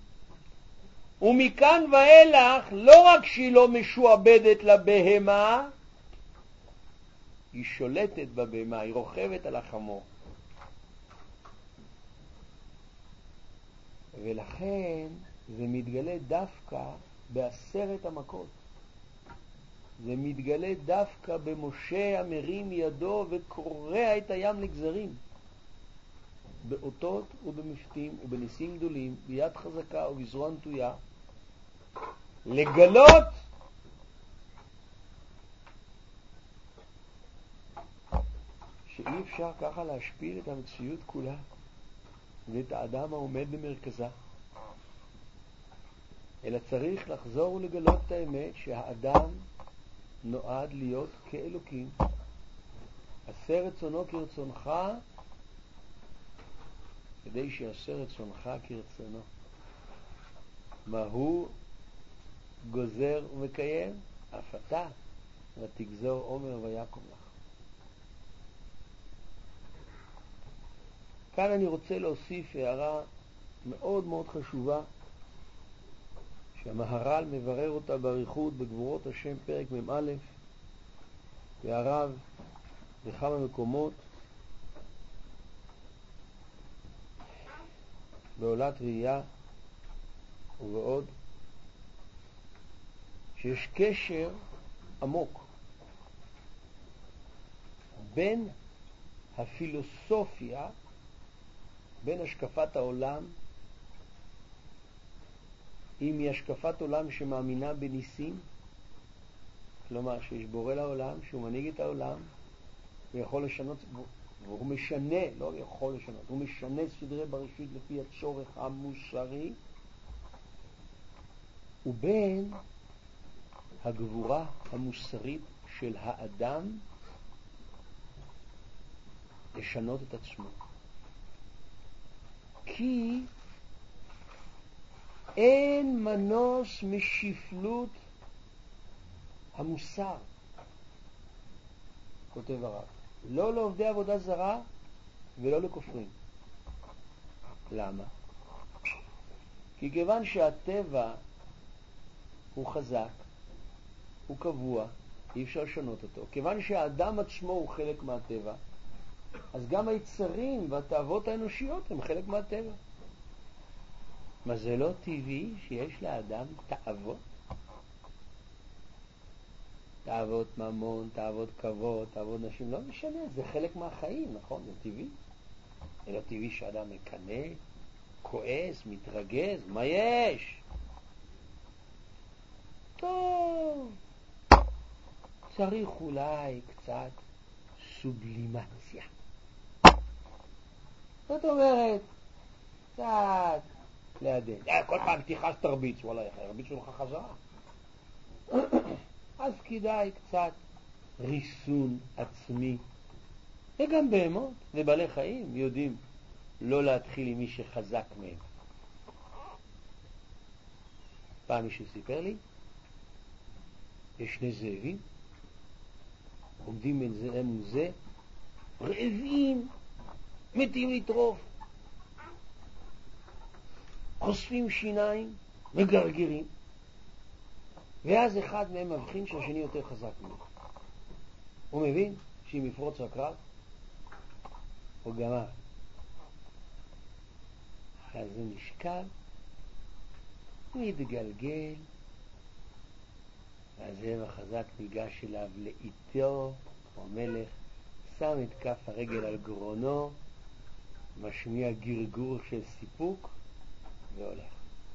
ומכאן ואילך לא רק שהיא לא משועבדת לבהמה, היא שולטת בבהמה, היא רוכבת על החמור. ולכן זה מתגלה דווקא בעשרת המכות. זה מתגלה דווקא במשה המרים ידו וקורע את הים לגזרים. באותות ובמפתים ובניסים גדולים, ביד חזקה ובזרוע נטויה, לגלות שאי אפשר ככה להשפיל את המציאות כולה ואת האדם העומד במרכזה, אלא צריך לחזור ולגלות את האמת שהאדם נועד להיות כאלוקים. עשה רצונו כרצונך, כדי שיעשה רצונך כרצונו. מה הוא גוזר ומקיים? אף אתה, ותגזור עומר ויקום לך. כאן אני רוצה להוסיף הערה מאוד מאוד חשובה, שהמהר"ל מברר אותה באריכות בגבורות השם פרק מ"א, והרב בכמה מקומות, בעולת ראייה ובעוד, שיש קשר עמוק בין הפילוסופיה, בין השקפת העולם, אם היא השקפת עולם שמאמינה בניסים, כלומר שיש בורא לעולם, שהוא מנהיג את העולם, הוא יכול לשנות, הוא משנה, לא יכול לשנות, הוא משנה סדרי בראשית לפי הצורך המוסרי, ובין הגבורה המוסרית של האדם לשנות את עצמו. כי אין מנוס משפלות המוסר, כותב הרב. לא לעובדי עבודה זרה ולא לכופרים. למה? כי כיוון שהטבע הוא חזק, הוא קבוע, אי אפשר לשנות אותו. כיוון שהאדם עצמו הוא חלק מהטבע, אז גם היצרים והתאוות האנושיות הם חלק מהטבע. מה, זה לא טבעי שיש לאדם תאוות? תאוות ממון, תאוות כבוד, תאוות נשים, לא משנה, זה חלק מהחיים, נכון? זה טבעי. זה לא טבעי שאדם מקנא, כועס, מתרגז, מה יש? טוב, צריך אולי קצת סובלימציה. זאת אומרת, קצת לעדן. כל פעם תיחס תרביץ, וואלה, הרביצו לך חזרה. אז כדאי קצת ריסון עצמי. וגם בהמות ובעלי חיים יודעים לא להתחיל עם מי שחזק מהם. פעם מישהו סיפר לי, יש שני זאבים, עומדים בין זה וזה, רעבים, מתים לטרוף, חושפים שיניים, מגרגרים, ואז אחד מהם מבחין שהשני יותר חזק ממנו. הוא מבין שאם יפרוץ הקרב, הוא גמר. אז הוא נשכב, הוא יתגלגל, והזאב החזק ניגש אליו לאיתו, כמו מלך, שם את כף הרגל על גרונו, משמיע גרגור של סיפוק, והולך.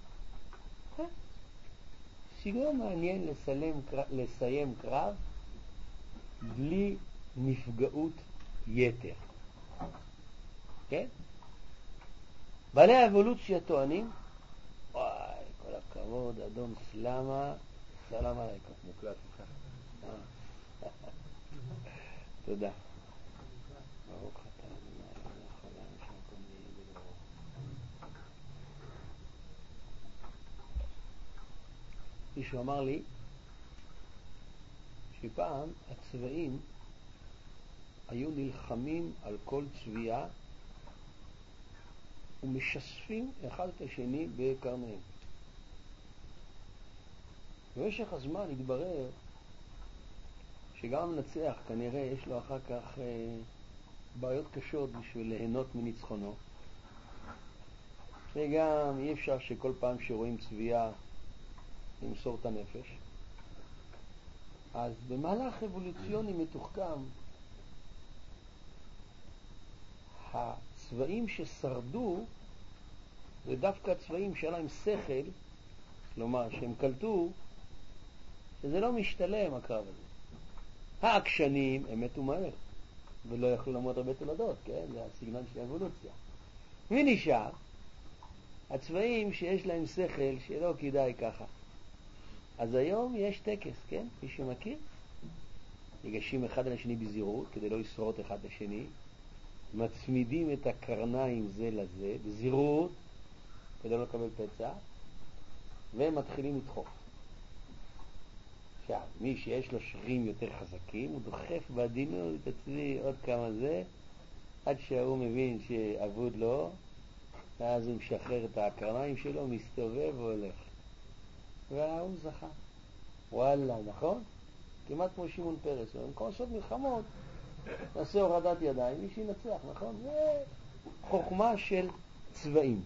סגנון מעניין לסיים קרב בלי נפגעות יתר. כן? בעלי האבולוציה טוענים, וואי, כל הכבוד, אדון סלמה, סלאם עליכם, מוקלט לך. תודה. ברוך אתה, אדוני, מלך העולם, שהכל נהיה בדברו. מישהו אמר לי שפעם הצבעים היו נלחמים על כל צביעה ומשספים אחד את השני בקרניהם. במשך הזמן התברר שגם המנצח כנראה יש לו אחר כך בעיות קשות בשביל ליהנות מניצחונו, וגם אי אפשר שכל פעם שרואים צביעה למסור את הנפש. אז במהלך אבולוציוני מתוחכם הצבעים ששרדו זה דווקא הצבעים שהיה להם שכל, כלומר שהם קלטו שזה לא משתלם הקרב הזה. העקשנים הם מתו מהר ולא יכלו למות הרבה תולדות, כן? זה הסגנון של האבולוציה. ונשאר הצבעים שיש להם שכל שלא כדאי ככה. אז היום יש טקס, כן? מי שמכיר, ניגשים אחד על השני בזהירות כדי לא לשרוט אחד לשני, מצמידים את הקרניים זה לזה בזהירות כדי לא לקבל פצע, ומתחילים לדחוף. עכשיו, מי שיש לו שרירים יותר חזקים, הוא דוחף בעדינות, תצלי עוד כמה זה, עד שהוא מבין שעבוד לו, ואז הוא משחרר את הקרניים שלו, מסתובב והולך. והוא זכה. וואלה, נכון? כמעט כמו שמעון פרס. במקום לעשות מלחמות, נעשה הורדת ידיים, מי שינצח, נכון? זה חוכמה של צבעים.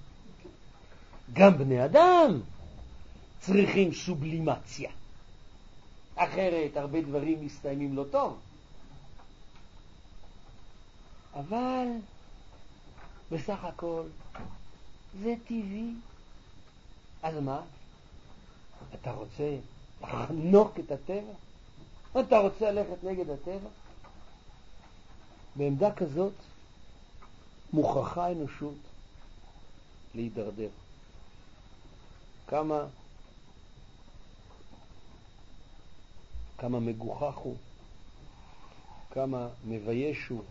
גם בני אדם צריכים סובלימציה. אחרת הרבה דברים מסתיימים לא טוב. אבל בסך הכל זה טבעי. אז מה? אתה רוצה לחנוק את הטבע? אתה רוצה ללכת נגד הטבע? בעמדה כזאת מוכרחה האנושות להידרדר. כמה מגוחך הוא, כמה מבייש הוא,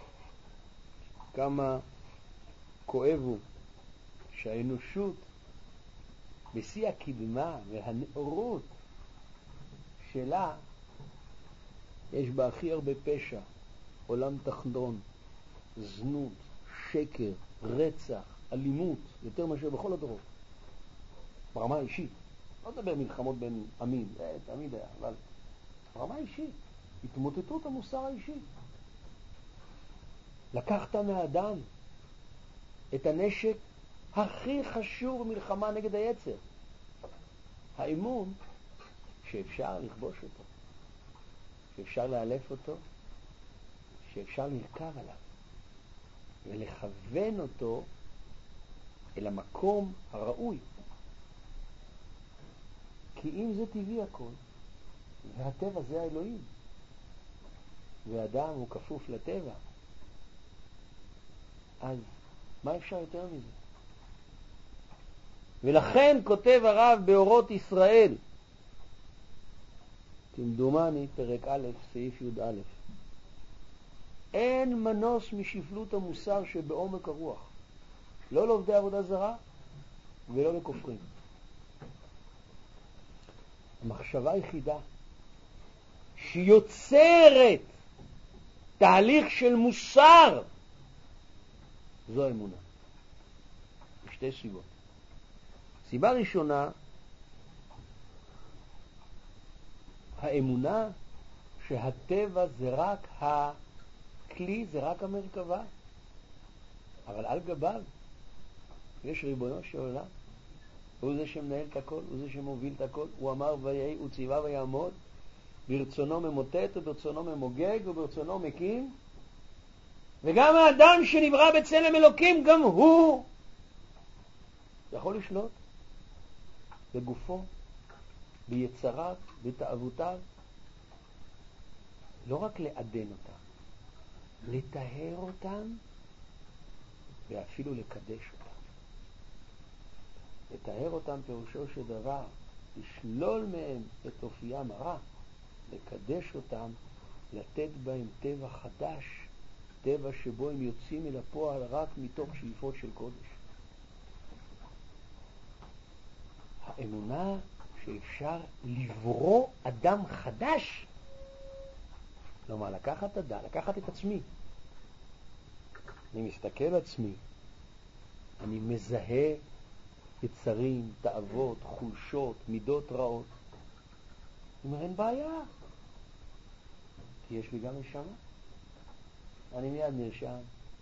כמה כואב הוא שהאנושות בשיא הקדמה והנאורות שלה יש בה הכי הרבה פשע, עולם תחתון, זנות, שקר, רצח, אלימות, יותר מאשר בכל הדורות. ברמה האישית. לא מדבר מלחמות בין עמים, זה תמיד היה, אבל ברמה האישית, התמוטטות המוסר האישי. לקחת מהאדם את הנשק הכי חשוב במלחמה נגד היצר. האמון שאפשר לכבוש אותו, שאפשר לאלף אותו, שאפשר לרכב עליו ולכוון אותו אל המקום הראוי. כי אם זה טבעי הכל, והטבע זה האלוהים, ואדם הוא כפוף לטבע, אז מה אפשר יותר מזה? ולכן כותב הרב באורות ישראל, כמדומני פרק א' סעיף י"א, אין מנוס משפלות המוסר שבעומק הרוח, לא לעובדי עבודה זרה ולא לכופרים. המחשבה היחידה שיוצרת תהליך של מוסר זו האמונה. בשתי סיבות. סיבה ראשונה, האמונה שהטבע זה רק הכלי, זה רק המרכבה, אבל על גביו יש ריבונו של עולם. הוא זה שמנהל את הכל, הוא זה שמוביל את הכל. הוא אמר ויהי, הוא ציווה ויעמוד, ברצונו ממוטט וברצונו ממוגג וברצונו מקים. וגם האדם שנברא בצלם אלוקים, גם הוא יכול לשלוט בגופו, ביצריו, בתאוותיו. לא רק לעדן אותם, לטהר אותם ואפילו לקדש אותם. לטהר אותם פירושו של דבר לשלול מהם את אופיים הרע, לקדש אותם, לתת בהם טבע חדש, טבע שבו הם יוצאים אל הפועל רק מתוך שאיפות של קודש. האמונה שאפשר לברוא אדם חדש. כלומר, לקחת את עצמי. אני מסתכל על עצמי, אני מזהה יצרים, תאוות, חולשות, מידות רעות. אני אומר, אין בעיה. כי יש לי גם נשמה. אני מיד נרשם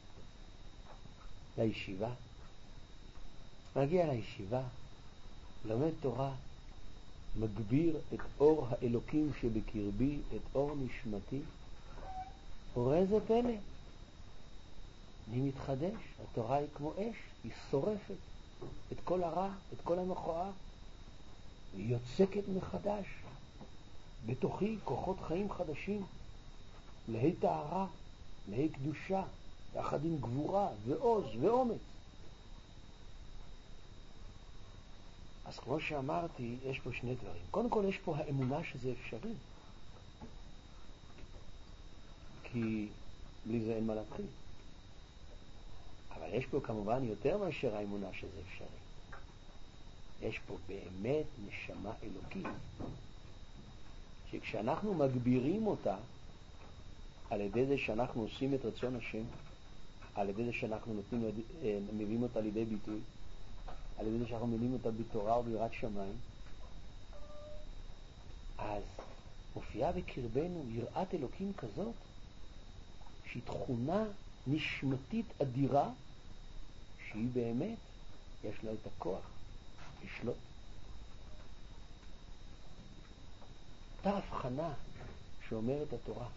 לישיבה. מגיע לישיבה, לומד תורה, מגביר את אור האלוקים שבקרבי, את אור נשמתי. וראה זה פלא. אני מתחדש. התורה היא כמו אש, היא שורפת את כל הרע, את כל המכוער. היא יוצקת מחדש. בתוכי כוחות חיים חדשים, להי טהרה, להי קדושה, יחד עם גבורה ועוז ואומץ. אז כמו שאמרתי, יש פה שני דברים. קודם כל יש פה האמונה שזה אפשרי. כי בלי זה אין מה להתחיל. אבל יש פה כמובן יותר מאשר האמונה שזה אפשרי. יש פה באמת נשמה אלוקית. שכשאנחנו מגבירים אותה, על ידי זה שאנחנו עושים את רצון השם, על ידי זה שאנחנו מביאים אותה לידי ביטוי, על ידי זה שאנחנו מביאים אותה בתורה וביראת שמיים, אז מופיעה בקרבנו יראת אלוקים כזאת, שהיא תכונה נשמתית אדירה, שהיא באמת, יש לה את הכוח לשלוט. אותה הבחנה שאומרת התורה,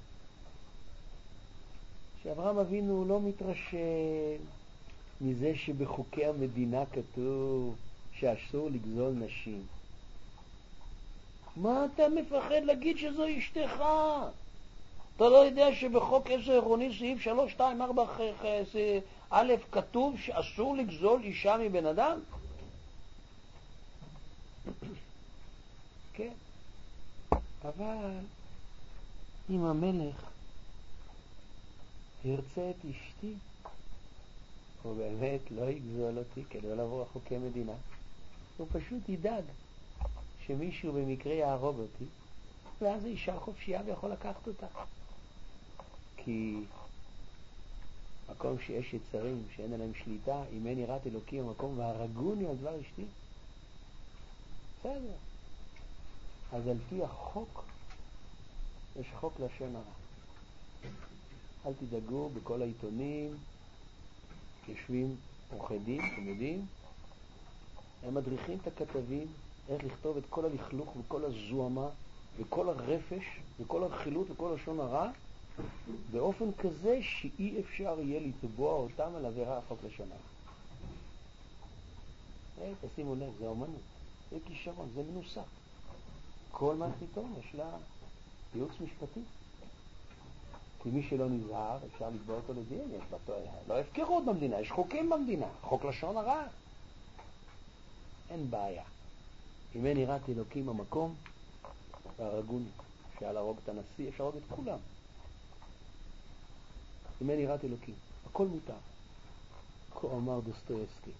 שאברהם אבינו לא מתרשם מזה שבחוקי המדינה כתוב שאסור לגזול נשים. מה אתה מפחד להגיד שזו אשתך? אתה לא יודע שבחוק עזר עירוני סעיף 324 א' כתוב שאסור לגזול אישה מבן אדם? כן. אבל אם המלך ירצה את אשתי, הוא באמת לא יגזול אותי כדי לא לעבור חוקי מדינה. הוא פשוט ידאג שמישהו במקרה יהרוג אותי, ואז האישה חופשייה ויכול לקחת אותה. כי מקום שיש יצרים שאין עליהם שליטה, אם אין יראת אלוקים במקום והרגוני על דבר אשתי, בסדר. אז על פי החוק, יש חוק לשון הרע. אל תדאגו, בכל העיתונים יושבים עורכי דין, אתם יודעים, הם מדריכים את הכתבים איך לכתוב את כל הלכלוך וכל הזוהמה וכל הרפש וכל הרכילות וכל לשון הרע באופן כזה שאי אפשר יהיה לתבוע אותם על עבירה החוק לשון הרע. תשימו לב, זה אומנות, זה כישרון, זה מנוסח. כל מערכת עיתון יש לה ייעוץ משפטי. כי מי שלא נזהר, אפשר לתבוע אותו לדין, יש לא הפקרות במדינה, יש חוקים במדינה, חוק לשון הרע. אין בעיה. אם אין יראת אלוקים במקום, והרגוני, אפשר להרוג את הנשיא, אפשר להרוג את כולם. אם אין יראת אלוקים, הכל מותר. כה אמר דוסטויבסקי.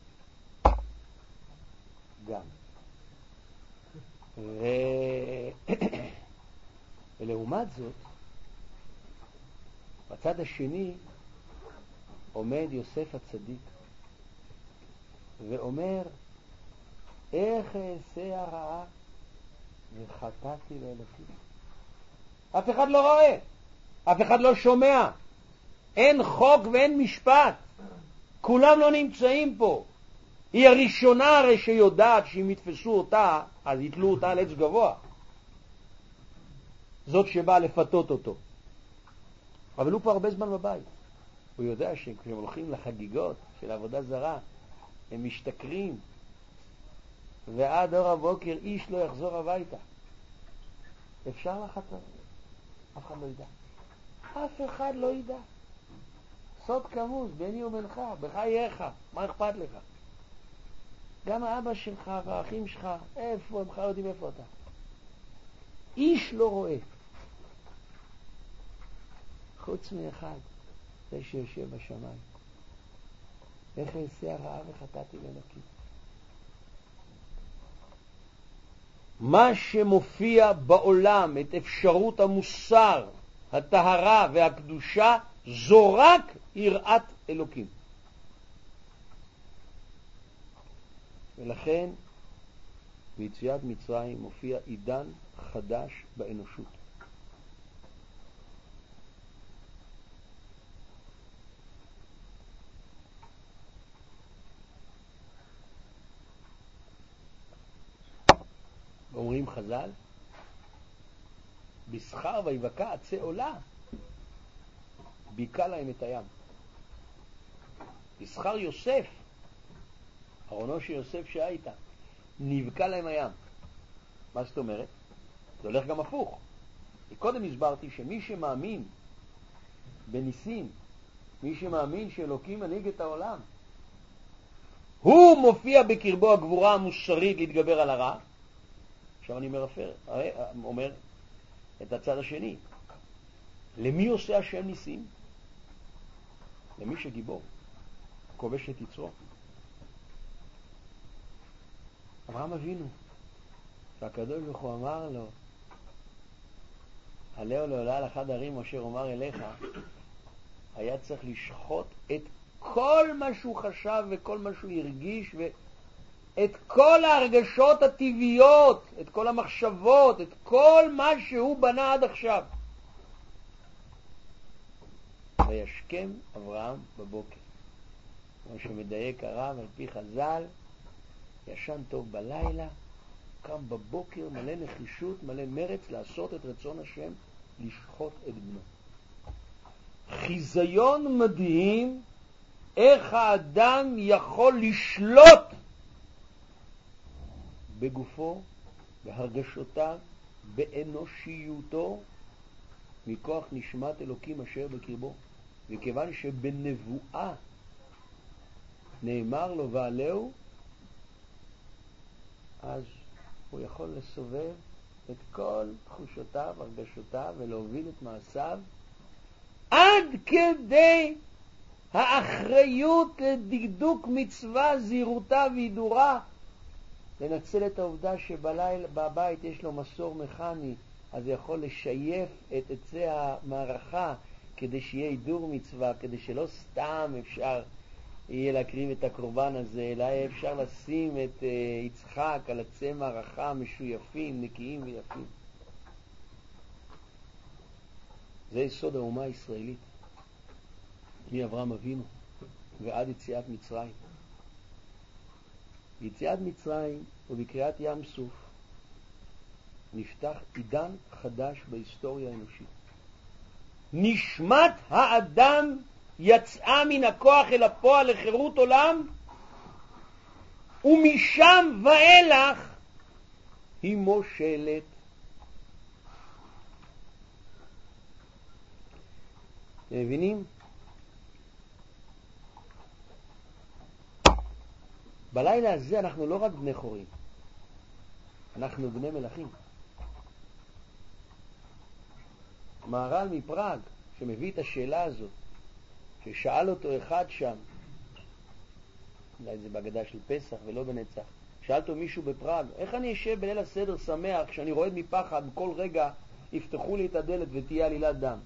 גם. ולעומת זאת, בצד השני עומד יוסף הצדיק ואומר, איך אעשה הרעה וחטאתי לאלוקים. אף אחד לא רואה, אף אחד לא שומע, אין חוק ואין משפט, כולם לא נמצאים פה. היא הראשונה הרי שיודעת שאם יתפסו אותה אז יתלו אותה על עץ גבוה, זאת שבאה לפתות אותו. אבל הוא פה הרבה זמן בבית, הוא יודע שכשהם הולכים לחגיגות של עבודה זרה הם משתכרים, ועד אור הבוקר איש לא יחזור הביתה. אפשר לחטוא, אף אחד לא ידע, אף אחד לא ידע. סוד כמוס ביני ובינך, בחייך, מה אכפת לך? גם האבא שלך והאחים שלך, איפה הם יודעים איפה אתה? איש לא רואה חוץ מאחד, זה שיושב בשמיים. איך אעשה הרעה וחטאתי לאלוקים. מה שמופיע בעולם, את אפשרות המוסר, הטהרה והקדושה, זו רק יראת אלוקים. ולכן ביציאת מצרים מופיע עידן חדש באנושות. אומרים חז"ל, בשכר ויבקע עצי עולה, ביקע להם את הים. בשכר יוסף, ארונו של יוסף שהיה איתה, נבקע להם הים. מה זאת אומרת? זה הולך גם הפוך. קודם הסברתי שמי שמאמין בניסים, מי שמאמין שאלוקים מנהיג את העולם, הוא מופיע בקרבו הגבורה המוסרית להתגבר על הרע. עכשיו אני אומר את הצד השני. למי עושה השם ניסים? למי שגיבור, כובש את יצרו. אברהם אבינו, והקדוש ברוך הוא אמר לו, עלהו לעולה על אחד הערים אשר אומר אליך, היה צריך לשחוט את כל מה שהוא חשב וכל מה שהוא הרגיש ואת כל ההרגשות הטבעיות, את כל המחשבות, את כל מה שהוא בנה עד עכשיו. וישכם אברהם בבוקר. כמו שמדייק הרב על פי חז"ל, ישן טוב בלילה, קם בבוקר מלא נחישות, מלא מרץ לעשות את רצון השם, לשחוט את בנו. חיזיון מדהים איך האדם יכול לשלוט בגופו, בהרגשותיו, באנושיותו, מכוח נשמת אלוקים אשר בקרבו. וכיוון שבנבואה נאמר לו ועלהו, אז הוא יכול לסובב את כל תחושותיו, הרגשותיו, ולהוביל את מעשיו עד כדי האחריות לדקדוק מצווה, זהירותה והידורה, לנצל את העובדה שבבית יש לו מסור מכני, אז הוא יכול לשייף את עצי המערכה כדי שיהיה הידור מצווה, כדי שלא סתם אפשר יהיה להקריב את הקורבן הזה, אלא אפשר לשים את יצחק על עצי מערכה משויפים, נקיים ויפים. זה יסוד האומה הישראלית, מאברהם אבינו ועד יציאת מצרים. ביציאת מצרים ובקריאת ים סוף נפתח עידן חדש בהיסטוריה האנושית. נשמת האדם יצאה מן הכוח אל הפועל לחירות עולם, ומשם ואילך היא מושלת. מבינים? בלילה הזה אנחנו לא רק בני חורים, אנחנו בני מלכים. מהר"ל מפראג, שמביא את השאלה הזאת, ששאל אותו אחד שם, אולי זה בהגדה של פסח ולא בנצח, שאל אותו מישהו בפראג, איך אני אשב בליל הסדר שמח כשאני רועד מפחד, בכל רגע יפתחו לי את הדלת ותהיה עלילת דם?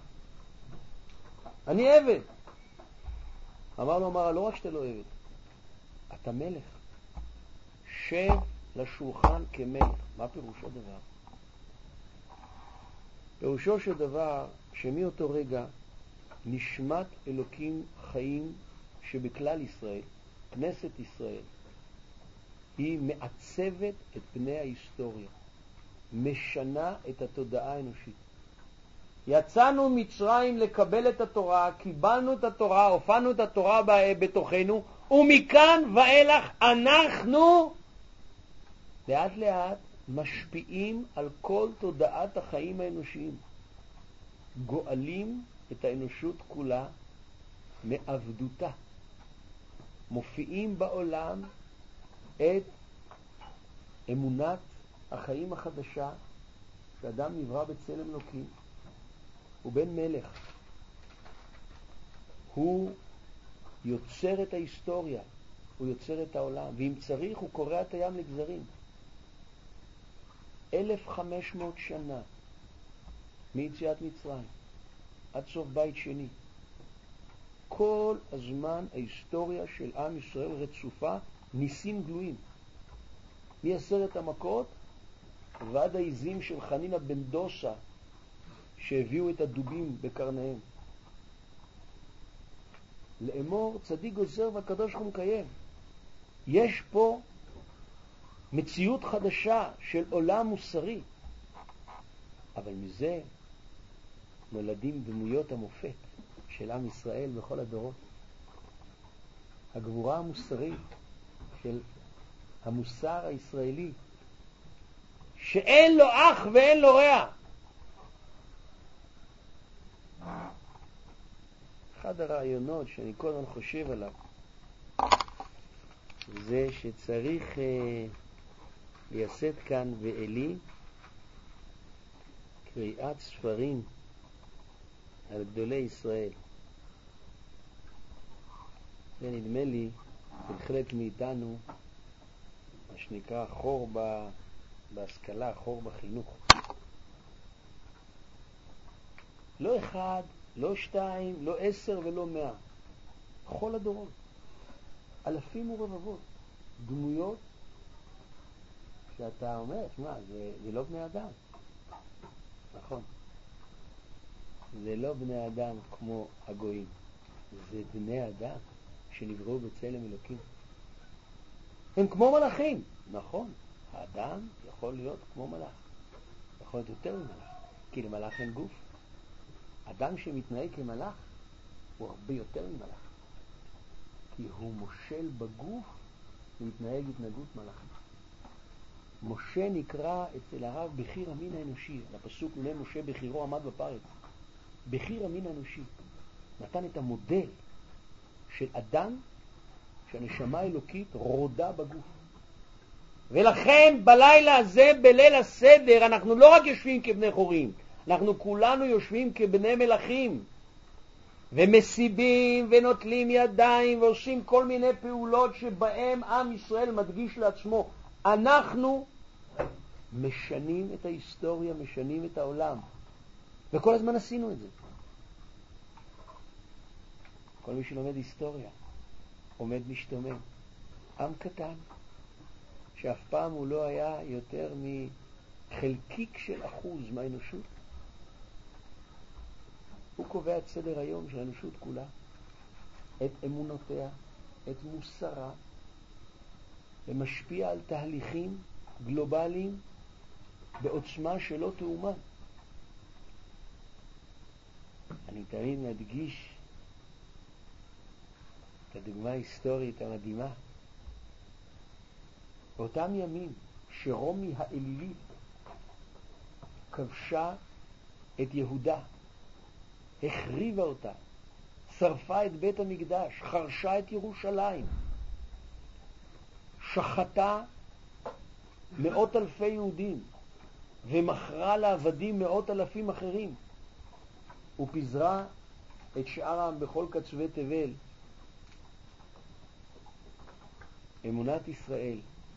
אני עבד. אמר לו, לא רק שאתה לא עבד, אתה מלך. שב לשולחן כמלך. מה פירושו דבר? פירושו של דבר שמאותו רגע נשמת אלוקים חיים שבכלל ישראל, כנסת ישראל, היא מעצבת את פני ההיסטוריה, משנה את התודעה האנושית. יצאנו מצרים לקבל את התורה, קיבלנו את התורה, הופענו את התורה בתוכנו, ומכאן ואילך אנחנו לאט לאט משפיעים על כל תודעת החיים האנושיים, גואלים את האנושות כולה מעבדותה, מופיעים בעולם את אמונת החיים החדשה, שאדם נברא בצלם אלוקים, הוא בן מלך, הוא יוצר את ההיסטוריה, הוא יוצר את העולם, ואם צריך הוא קורע את הים לגזרים. 1,500 שנה, מיציאת מצרים עד סוף בית שני. כל הזמן ההיסטוריה של עם ישראל רצופה ניסים גלויים. מ10 המכות ועד העיזים של חנינה בן דוסה שהביאו את הדובים בקרניהם. לאמור צדיק גוזר והקדוש ברוך הוא מקיים. יש פה מציאות חדשה של עולם מוסרי, אבל מזה נולדים דמויות המופת של עם ישראל בכל הדורות. הגבורה המוסרית של המוסר הישראלי, שאין לו אח ואין לו רע. אחד הרעיונות שאני כל הזמן חושב עליו זה שצריך לייסד כאן ואלי קריאת ספרים על גדולי ישראל. זה נדמה לי חלק מאיתנו מה שנקרא חור בהשכלה, חור בחינוך. לא 1, לא 2, לא 10 ולא 100. בכל הדורות. אלפים ורבבות. דמויות שאתה אומר, תשמע, זה לא בני אדם. נכון. זה לא בני אדם כמו הגויים. זה בני אדם שנבראו בצלם אלוקים. הם כמו מלאכים. נכון. האדם יכול להיות כמו מלאך. יכול להיות יותר ממלאך. כי למלאך אין גוף. אדם שמתנהג כמלאך הוא הרבה יותר ממלאך. כי הוא מושל בגוף ומתנהג התנהגות מלאכית. משה נקרא אצל הרב בחיר המין האנושי. לפסוק נראה משה בחירו עמד בפרץ. בחיר המין האנושי. נתן את המודל של אדם שהנשמה האלוקית רודה בגוף. ולכן בלילה הזה, בליל הסדר, אנחנו לא רק יושבים כבני חורים, אנחנו כולנו יושבים כבני מלאכים, ומסיבים ונוטלים ידיים ועושים כל מיני פעולות שבהם עם ישראל מדגיש לעצמו. אנחנו משנים את ההיסטוריה, משנים את העולם. וכל הזמן עשינו את זה. כל מי שלומד היסטוריה עומד משתומם. עם קטן, שאף פעם הוא לא היה יותר מחלקיק של אחוז מהאנושות. הוא קובע את סדר היום של האנושות כולה, את אמונותיה, את מוסרה, ומשפיע על תהליכים גלובליים בעוצמה שלא תאומן. אני תמיד מדגיש את הדוגמה ההיסטורית המדהימה. באותם ימים שרומי האלילית כבשה את יהודה, החריבה אותה, שרפה את בית המקדש, חרשה את ירושלים, שחטה מאות אלפי יהודים ומכרה לעבדים מאות אלפים אחרים, ופיזרה את שאר העם בכל קצווי תבל. אמונת ישראל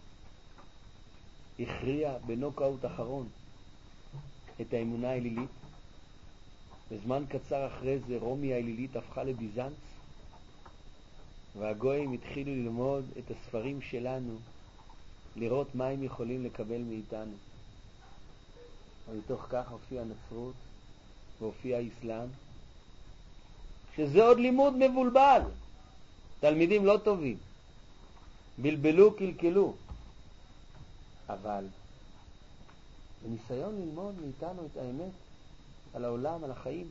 הכריעה בנוקאוט אחרון את האמונה האלילית. בזמן קצר אחרי זה רומי האלילית הפכה לביזנץ, והגויים התחילו ללמוד את הספרים שלנו, לראות מה הם יכולים לקבל מאיתנו. ומתוך כך הופיע הנצרות והופיע האסלאם, שזה עוד לימוד מבולבל. תלמידים לא טובים, בלבלו, קלקלו. אבל בניסיון ללמוד מאיתנו את האמת על העולם, על החיים.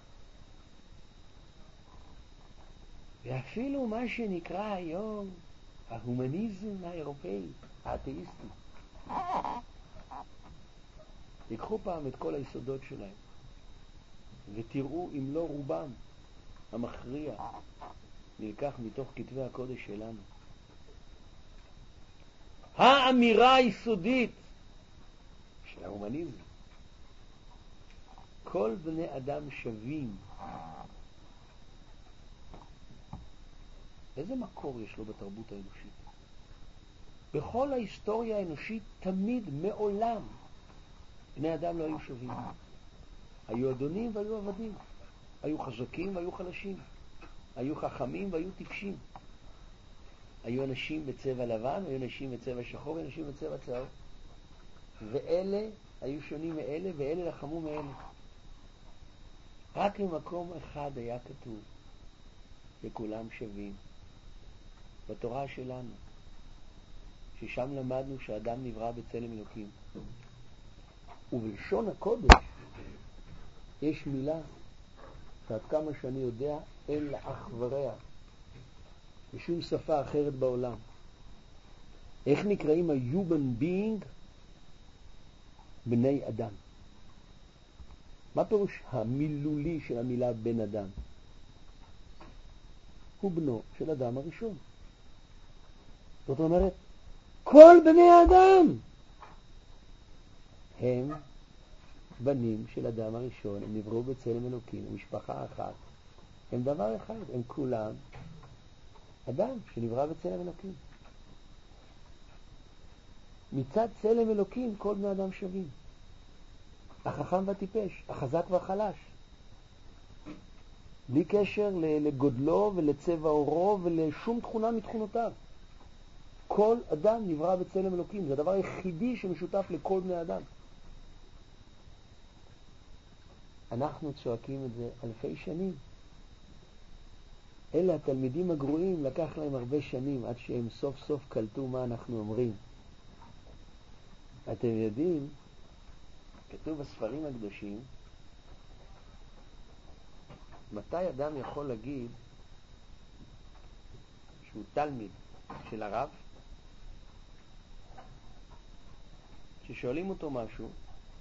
ואפילו מה שנקרא היום ההומניזם האירופאי, האתאיסטי. תיקחו פעם את כל היסודות שלהם ותראו אם לא רובם המכריע נלקח מתוך כתבי הקודש שלנו. האמירה היסודית של ההומניזם, כל בני אדם שווים. איזה מקור יש לו בתרבות האנושית? בכל ההיסטוריה האנושית תמיד, מעולם, בני אדם לא היו שווים. היו אדונים והיו עבדים. היו חזקים והיו חלשים. היו חכמים והיו טיפשים. היו אנשים בצבע לבן, היו אנשים בצבע שחור, היו אנשים בצבע צהוב. ואלה היו שונים מאלה, ואלה לחמו מאלה. רק במקום אחד היה כתוב שכולם שווים. בתורה שלנו, ששם למדנו שהאדם נברא בצלם אלוקים. ובלשון הקודש יש מילה שעד כמה שאני יודע אין לה אח ורע בשום שפה אחרת בעולם. איך נקראים ה-human being? בני אדם. מה פירוש המילולי של המילה בן אדם? הוא בנו של אדם הראשון. זאת אומרת, כל בני האדם הם בנים של אדם הראשון, הם נבראו בצלם אלוקים, משפחה אחת, הם דבר אחד, הם כולם אדם שנברא בצלם אלוקים. מצד צלם אלוקים כל בני אדם שווים. החכם והטיפש, החזק והחלש. בלי קשר לגודלו ולצבע עורו ולשום תכונה מתכונותיו. כל אדם נברא בצלם אלוקים. זה הדבר היחידי שמשותף לכל בני אדם. אנחנו צועקים את זה אלפי שנים. אלה התלמידים הגרועים, לקח להם הרבה שנים עד שהם סוף סוף קלטו מה אנחנו אומרים. אתם יודעים, כתוב בספרים הקדושים, מתי אדם יכול להגיד שהוא תלמיד של הרב? כששואלים אותו משהו,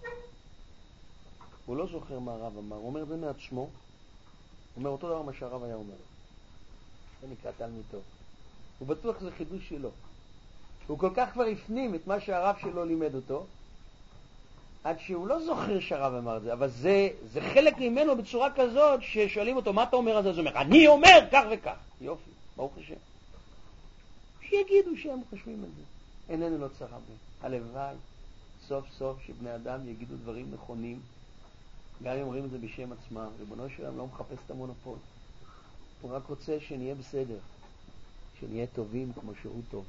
הוא לא זוכר מה הרב אמר, הוא אומר את זה מעצמו, הוא אומר אותו דבר מה שהרב היה אומר. זה נקרא תלמיד טוב. הוא בטוח שזה חידוש שלו. הוא כל כך כבר הפנים את מה שהרב שלו לימד אותו, עד שהוא לא זוכר שהרב אמר את זה, אבל זה חלק ממנו בצורה כזאת ששואלים אותו, מה אתה אומר על זה? אז הוא אומר, אני אומר כך וכך. יופי, ברוך השם. שיגידו שהם חושבים על זה. איננו לא צרה בהם. הלוואי, סוף סוף שבני אדם יגידו דברים נכונים, גם אם אומרים את זה בשם עצמם. ריבונו שלהם לא מחפש את המונופול. הוא רק רוצה שנהיה בסדר, שנהיה טובים כמו שהוא טוב.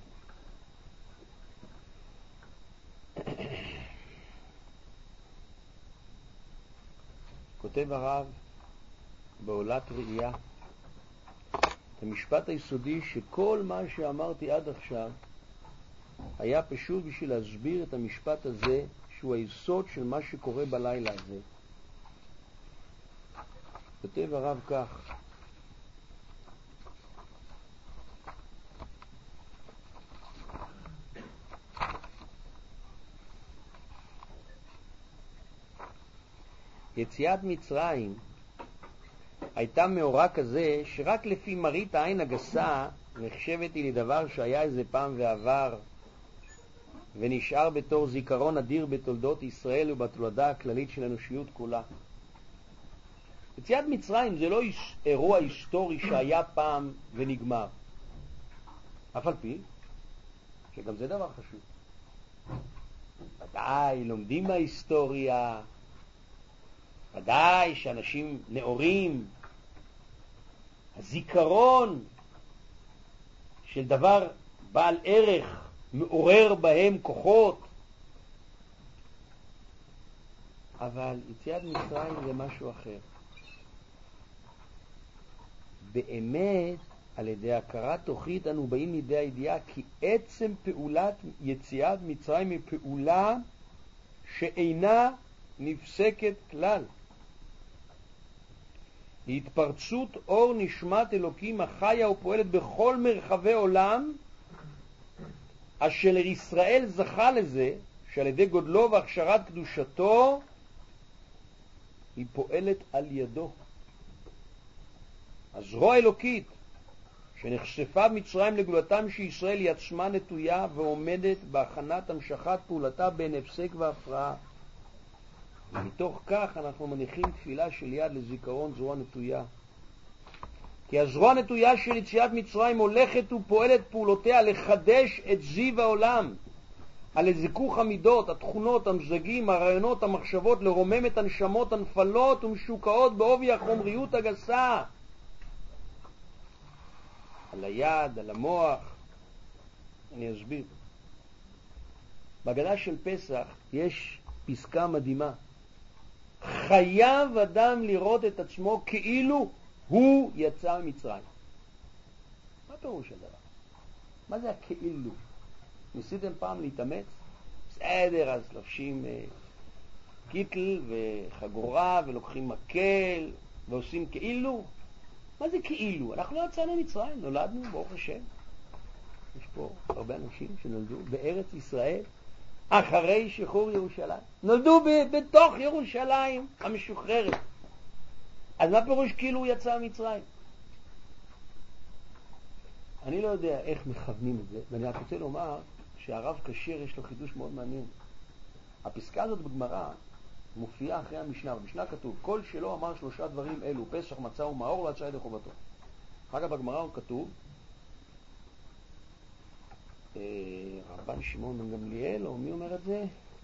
כותב הרב בעולת ראייה את המשפט היסודי שכל מה שאמרתי עד עכשיו היה פשוט בשביל להסביר את המשפט הזה שהוא היסוד של מה שקורה בלילה הזה. כותב הרב כך: יציאת מצרים הייתה מאורע כזה שרק לפי מראית העין הגסה נחשבת היא לדבר שהיה איזה פעם ועבר ונשאר בתור זיכרון אדיר בתולדות ישראל ובתולדה הכללית של האנושיות כולה. יציאת מצרים זה לא אירוע היסטורי שהיה פעם ונגמר, אף על פי שגם זה דבר חשוב. ודאי לומדים מההיסטוריה, ודאי שאנשים נאורים, הזיכרון של דבר בעל ערך מעורר בהם כוחות, אבל יציאת מצרים זה משהו אחר. באמת, על ידי הכרת תוכנית אנו באים לידי הידיעה כי עצם פעולת יציאת מצרים היא פעולה שאינה נפסקת כלל. היא התפרצות אור נשמת אלוקים החיה ופועלת בכל מרחבי עולם, אשר ישראל זכה לזה, שעל ידי גודלו והכשרת קדושתו היא פועלת על ידו. הזרוע אלוקית שנחשפה במצרים לגאולתם שישראל היא עצמה נטויה ועומדת בהכנת המשכת פעולתה בין הפסק והפרעה. ומתוך כך אנחנו מניחים תפילה של יד לזיכרון זרוע נטויה. כי הזרוע נטויה של יציאת מצרים הולכת ופועלת פעולותיה לחדש את זיו העולם, על זיכוך המידות, התכונות, המזגים, הרעיונות, המחשבות, לרומם את הנשמות הנפלות ומשוקעות בעובי החומריות הגסה. על היד, על המוח. אני אסביר. בהגדה של פסח יש פסקה מדהימה. חייב אדם לראות את עצמו כאילו הוא יצא ממצרים. מה פירוש הדבר? מה זה הכאילו? ניסיתם פעם להתאמץ? בסדר, אז לובשים קיטל וחגורה ולוקחים מקל ועושים כאילו? מה זה כאילו? אנחנו לא יצאנו ממצרים, נולדנו, ברוך השם. יש פה הרבה אנשים שנולדו בארץ ישראל אחרי שחרור ירושלים. נולדו בתוך ירושלים המשוחררת. אז מה פירוש כאילו הוא יצא ממצרים? אני לא יודע איך מכוונים את זה, ואני רק רוצה לומר שהרב כשר יש לו חידוש מאוד מעניין. הפסקה הזאת בגמרא מופיעה אחרי המשנה. במשנה כתוב, כל שלא אמר 3 דברים אלו, פסח, מצה ומאור, לא יצא ידי חובתו. אחר כך בגמרא הוא כתוב, רבן שמעון בן גמליאל, או מי אומר את זה?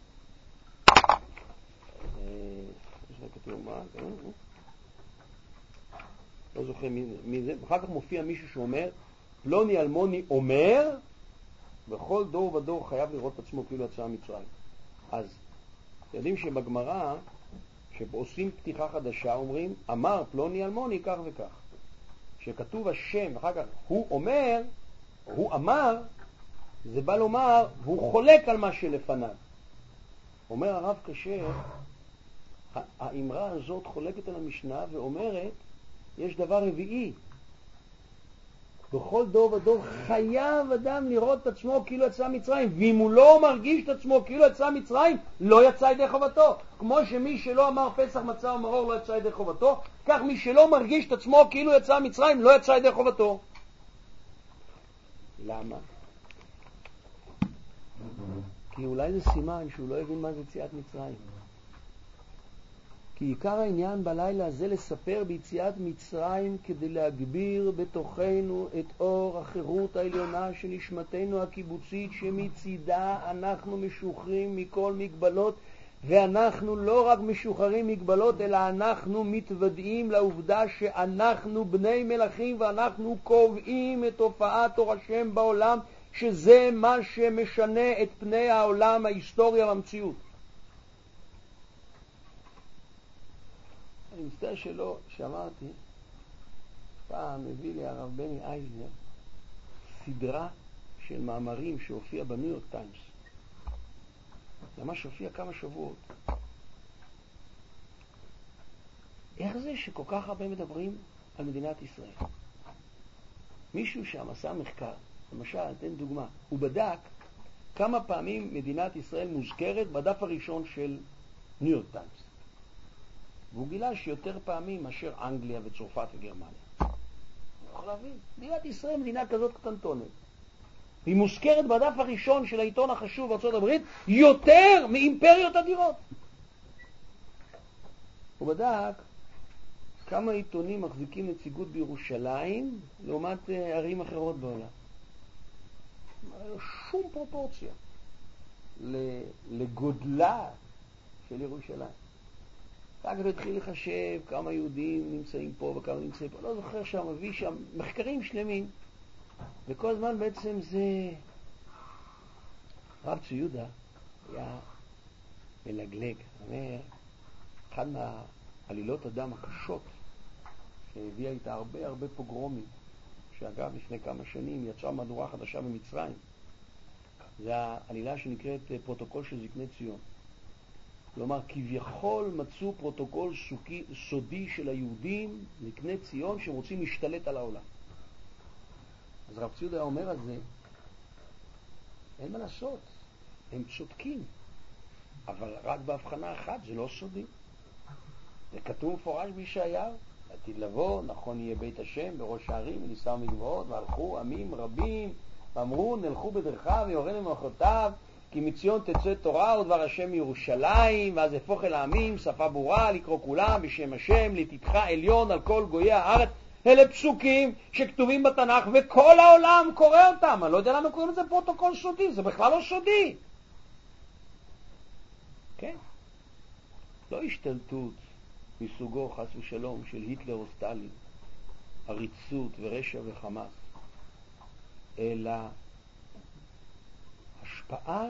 יש לך כתוב מה? לא זוכר מי זה. אחר כך מופיע מישהו שאומר, פלוני אלמוני אומר, בכל דור ודור חייב לראות את עצמו כאילו יצא מצרים. אז יודעים שבגמרא, שעושים פתיחה חדשה, אומרים, אמר פלוני אלמוני כך וכך. שכתוב השם, ואחר כך הוא אומר, הוא אמר, זה בא לומר, הוא חולק על מה שלפניו. אומר הרב כשר, האמרה הזאת חולקת על המשנה ואומרת, יש דבר רביעי. בכל דור ודור חייב אדם לראות את עצמו כאילו יצא מצרים, ואם הוא לא מרגיש את עצמו כאילו יצא מצרים, לא יצא ידי חובתו. כמו שמי שלא אמר פסח, מצה ומאור לא יצא ידי חובתו, כך מי שלא מרגיש את עצמו כאילו יצא מצרים, לא יצא ידי חובתו. למה? כי אולי זה סימן שהוא לא הבין מה זה יציאת מצרים. כי עיקר העניין בלילה הזה לספר ביציאת מצרים כדי להגביר בתוכנו את אור החירות העליונה של נשמתנו הקיבוצית, שמצידה אנחנו משוחררים מכל מגבלות, ואנחנו לא רק משוחררים מגבלות, אלא אנחנו מתוודעים לעובדה שאנחנו בני מלכים ואנחנו קובעים את הופעת אור השם בעולם, שזה מה שמשנה את פני העולם, ההיסטוריה והמציאות. אני מצטער שלא, שאמרתי, פעם הביא לי הרב בני אייזנר סדרה של מאמרים שהופיע בניו יורק טיימס. ממש הופיע כמה שבועות. איך זה שכל כך הרבה מדברים על מדינת ישראל? מישהו שם עשה מחקר, למשל, אתן דוגמה, הוא בדק כמה פעמים מדינת ישראל מוזכרת בדף הראשון של ניו יורק טיימס. והוא גילה שיותר פעמים מאשר אנגליה וצרפת וגרמניה. אני יכול להבין, מדינת ישראל מדינה כזאת קטנטונת. והיא מוזכרת בדף הראשון של העיתון החשוב בארצות הברית יותר מאימפריות אדירות. הוא בדק כמה עיתונים מחזיקים נציגות בירושלים לעומת ערים אחרות בעולם. לא היה שום פרופורציה לגודלה של ירושלים. רק הוא התחיל לחשב כמה יהודים נמצאים פה וכמה נמצאים פה. לא זוכר שם, מביא שם מחקרים שלמים. וכל הזמן בעצם זה... רב צבי יהודה היה מלגלג. אומר, אחד מהעלילות הדם הקשות שהביאה איתה הרבה פוגרומים, שאגב לפני כמה שנים יצאה מהדורה חדשה במצרים. זה העלילה שנקראת פרוטוקול של זקני ציון. כלומר, כביכול מצאו פרוטוקול סודי של היהודים, זקני ציון, שרוצים להשתלט על העולם. אז רב ציודה אומר על זה, אין מה לעשות, הם צודקים, אבל רק בהבחנה אחת, זה לא סודי. זה כתוב מפורש בישעיהו, עתיד לבוא, נכון יהיה בית השם בראש הערים, וניסה מגבעות, והלכו עמים רבים, ואמרו, נלכו בדרכיו ויורנו ממלכותיו, כי מציון תצא תורה ודבר השם מירושלים, ואז יהפוך אל העמים, שפה ברורה, לקרוא כולם בשם השם, לתתך עליון על כל גויי הארץ. אלה פסוקים שכתובים בתנ"ך, וכל העולם קורא אותם. אני לא יודע למה קוראים לזה פרוטוקול סודי, זה בכלל לא סודי. כן. לא השתלטות מסוגו חס ושלום של היטלר או סטלין, עריצות ורשע וחמאס, אלא השפעה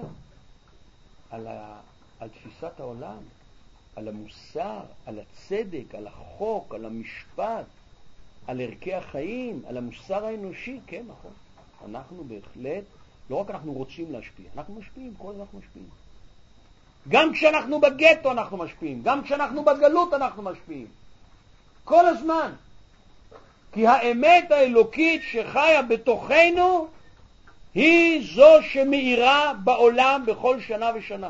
על תפיסת העולם, על המוסר, על הצדק, על החוק, על המשפט, על ערכי החיים, על המוסר האנושי. כן, נכון. אנחנו בהחלט, לא רק אנחנו רוצים להשפיע, אנחנו משפיעים, כל הזמן אנחנו משפיעים. גם כשאנחנו בגטו אנחנו משפיעים, גם כשאנחנו בגלות אנחנו משפיעים. כל הזמן. כי האמת האלוקית שחיה בתוכנו היא זו שמאירה בעולם בכל שנה ושנה.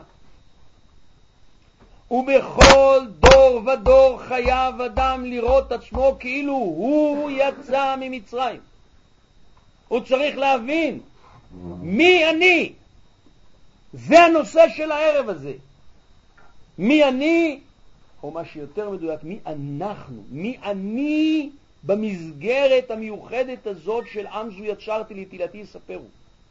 ובכל דור ודור חייב אדם לראות עצמו כאילו הוא יצא ממצרים. הוא צריך להבין מי אני. זה הנושא של הערב הזה. מי אני, או מה שיותר מדויק, מי אנחנו. מי אני במסגרת המיוחדת הזאת של עם זו יצרתי לתהילתי יספרו.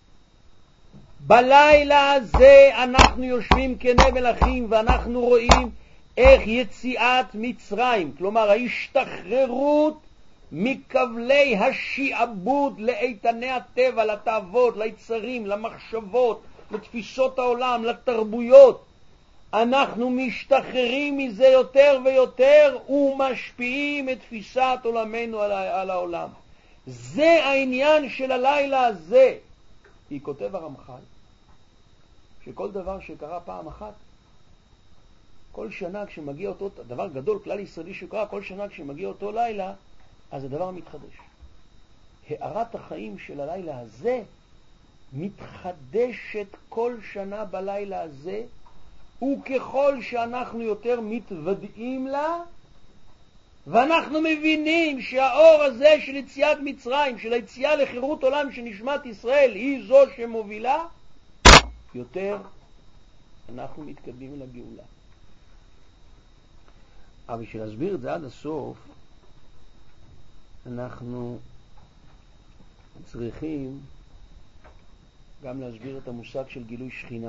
בלילה הזה אנחנו יושבים כנבל אחים ואנחנו רואים איך יציאת מצרים, כלומר ההשתחררות מכבלי השיעבוד לאיתני הטבע, לתאוות, ליצרים, למחשבות, לתפיסות העולם, לתרבויות. אנחנו משתחררים מזה יותר ויותר ומשפיעים את תפיסת עולמנו על העולם. זה העניין של הלילה הזה. היא כותב הרמח"ל שכל דבר שקרה פעם אחת, כל שנה כשמגיע אותו דבר גדול, כלל ישראלי שקרה, כל שנה כשמגיע אותו לילה, אז הדבר מתחדש. הערת החיים של הלילה הזה מתחדשת כל שנה בלילה הזה, וככל שאנחנו יותר מתוודעים לה, ואנחנו מבינים שהאור הזה של יציאת מצרים, של היציאה לחירות עולם שנשמת ישראל, היא זו שמובילה, יותר אנחנו מתקדמים לגאולה. אבל בשביל להסביר את זה עד הסוף, אנחנו צריכים גם להסביר את המושג של גילוי שכינה.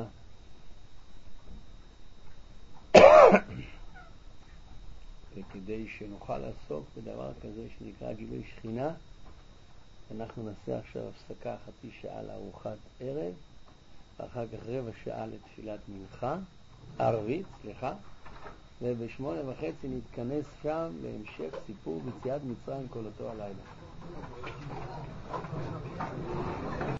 וכדי שנוכל לעסוק בדבר כזה שנקרא גילוי שכינה, אנחנו נעשה עכשיו הפסקה חצי שעה לארוחת ערב, ואחר כך רבע שעה לתפילת מנחה, ערבית, וב8:30 נתכנס שם להמשך סיפור ביציאת מצרים כל אותו הלילה.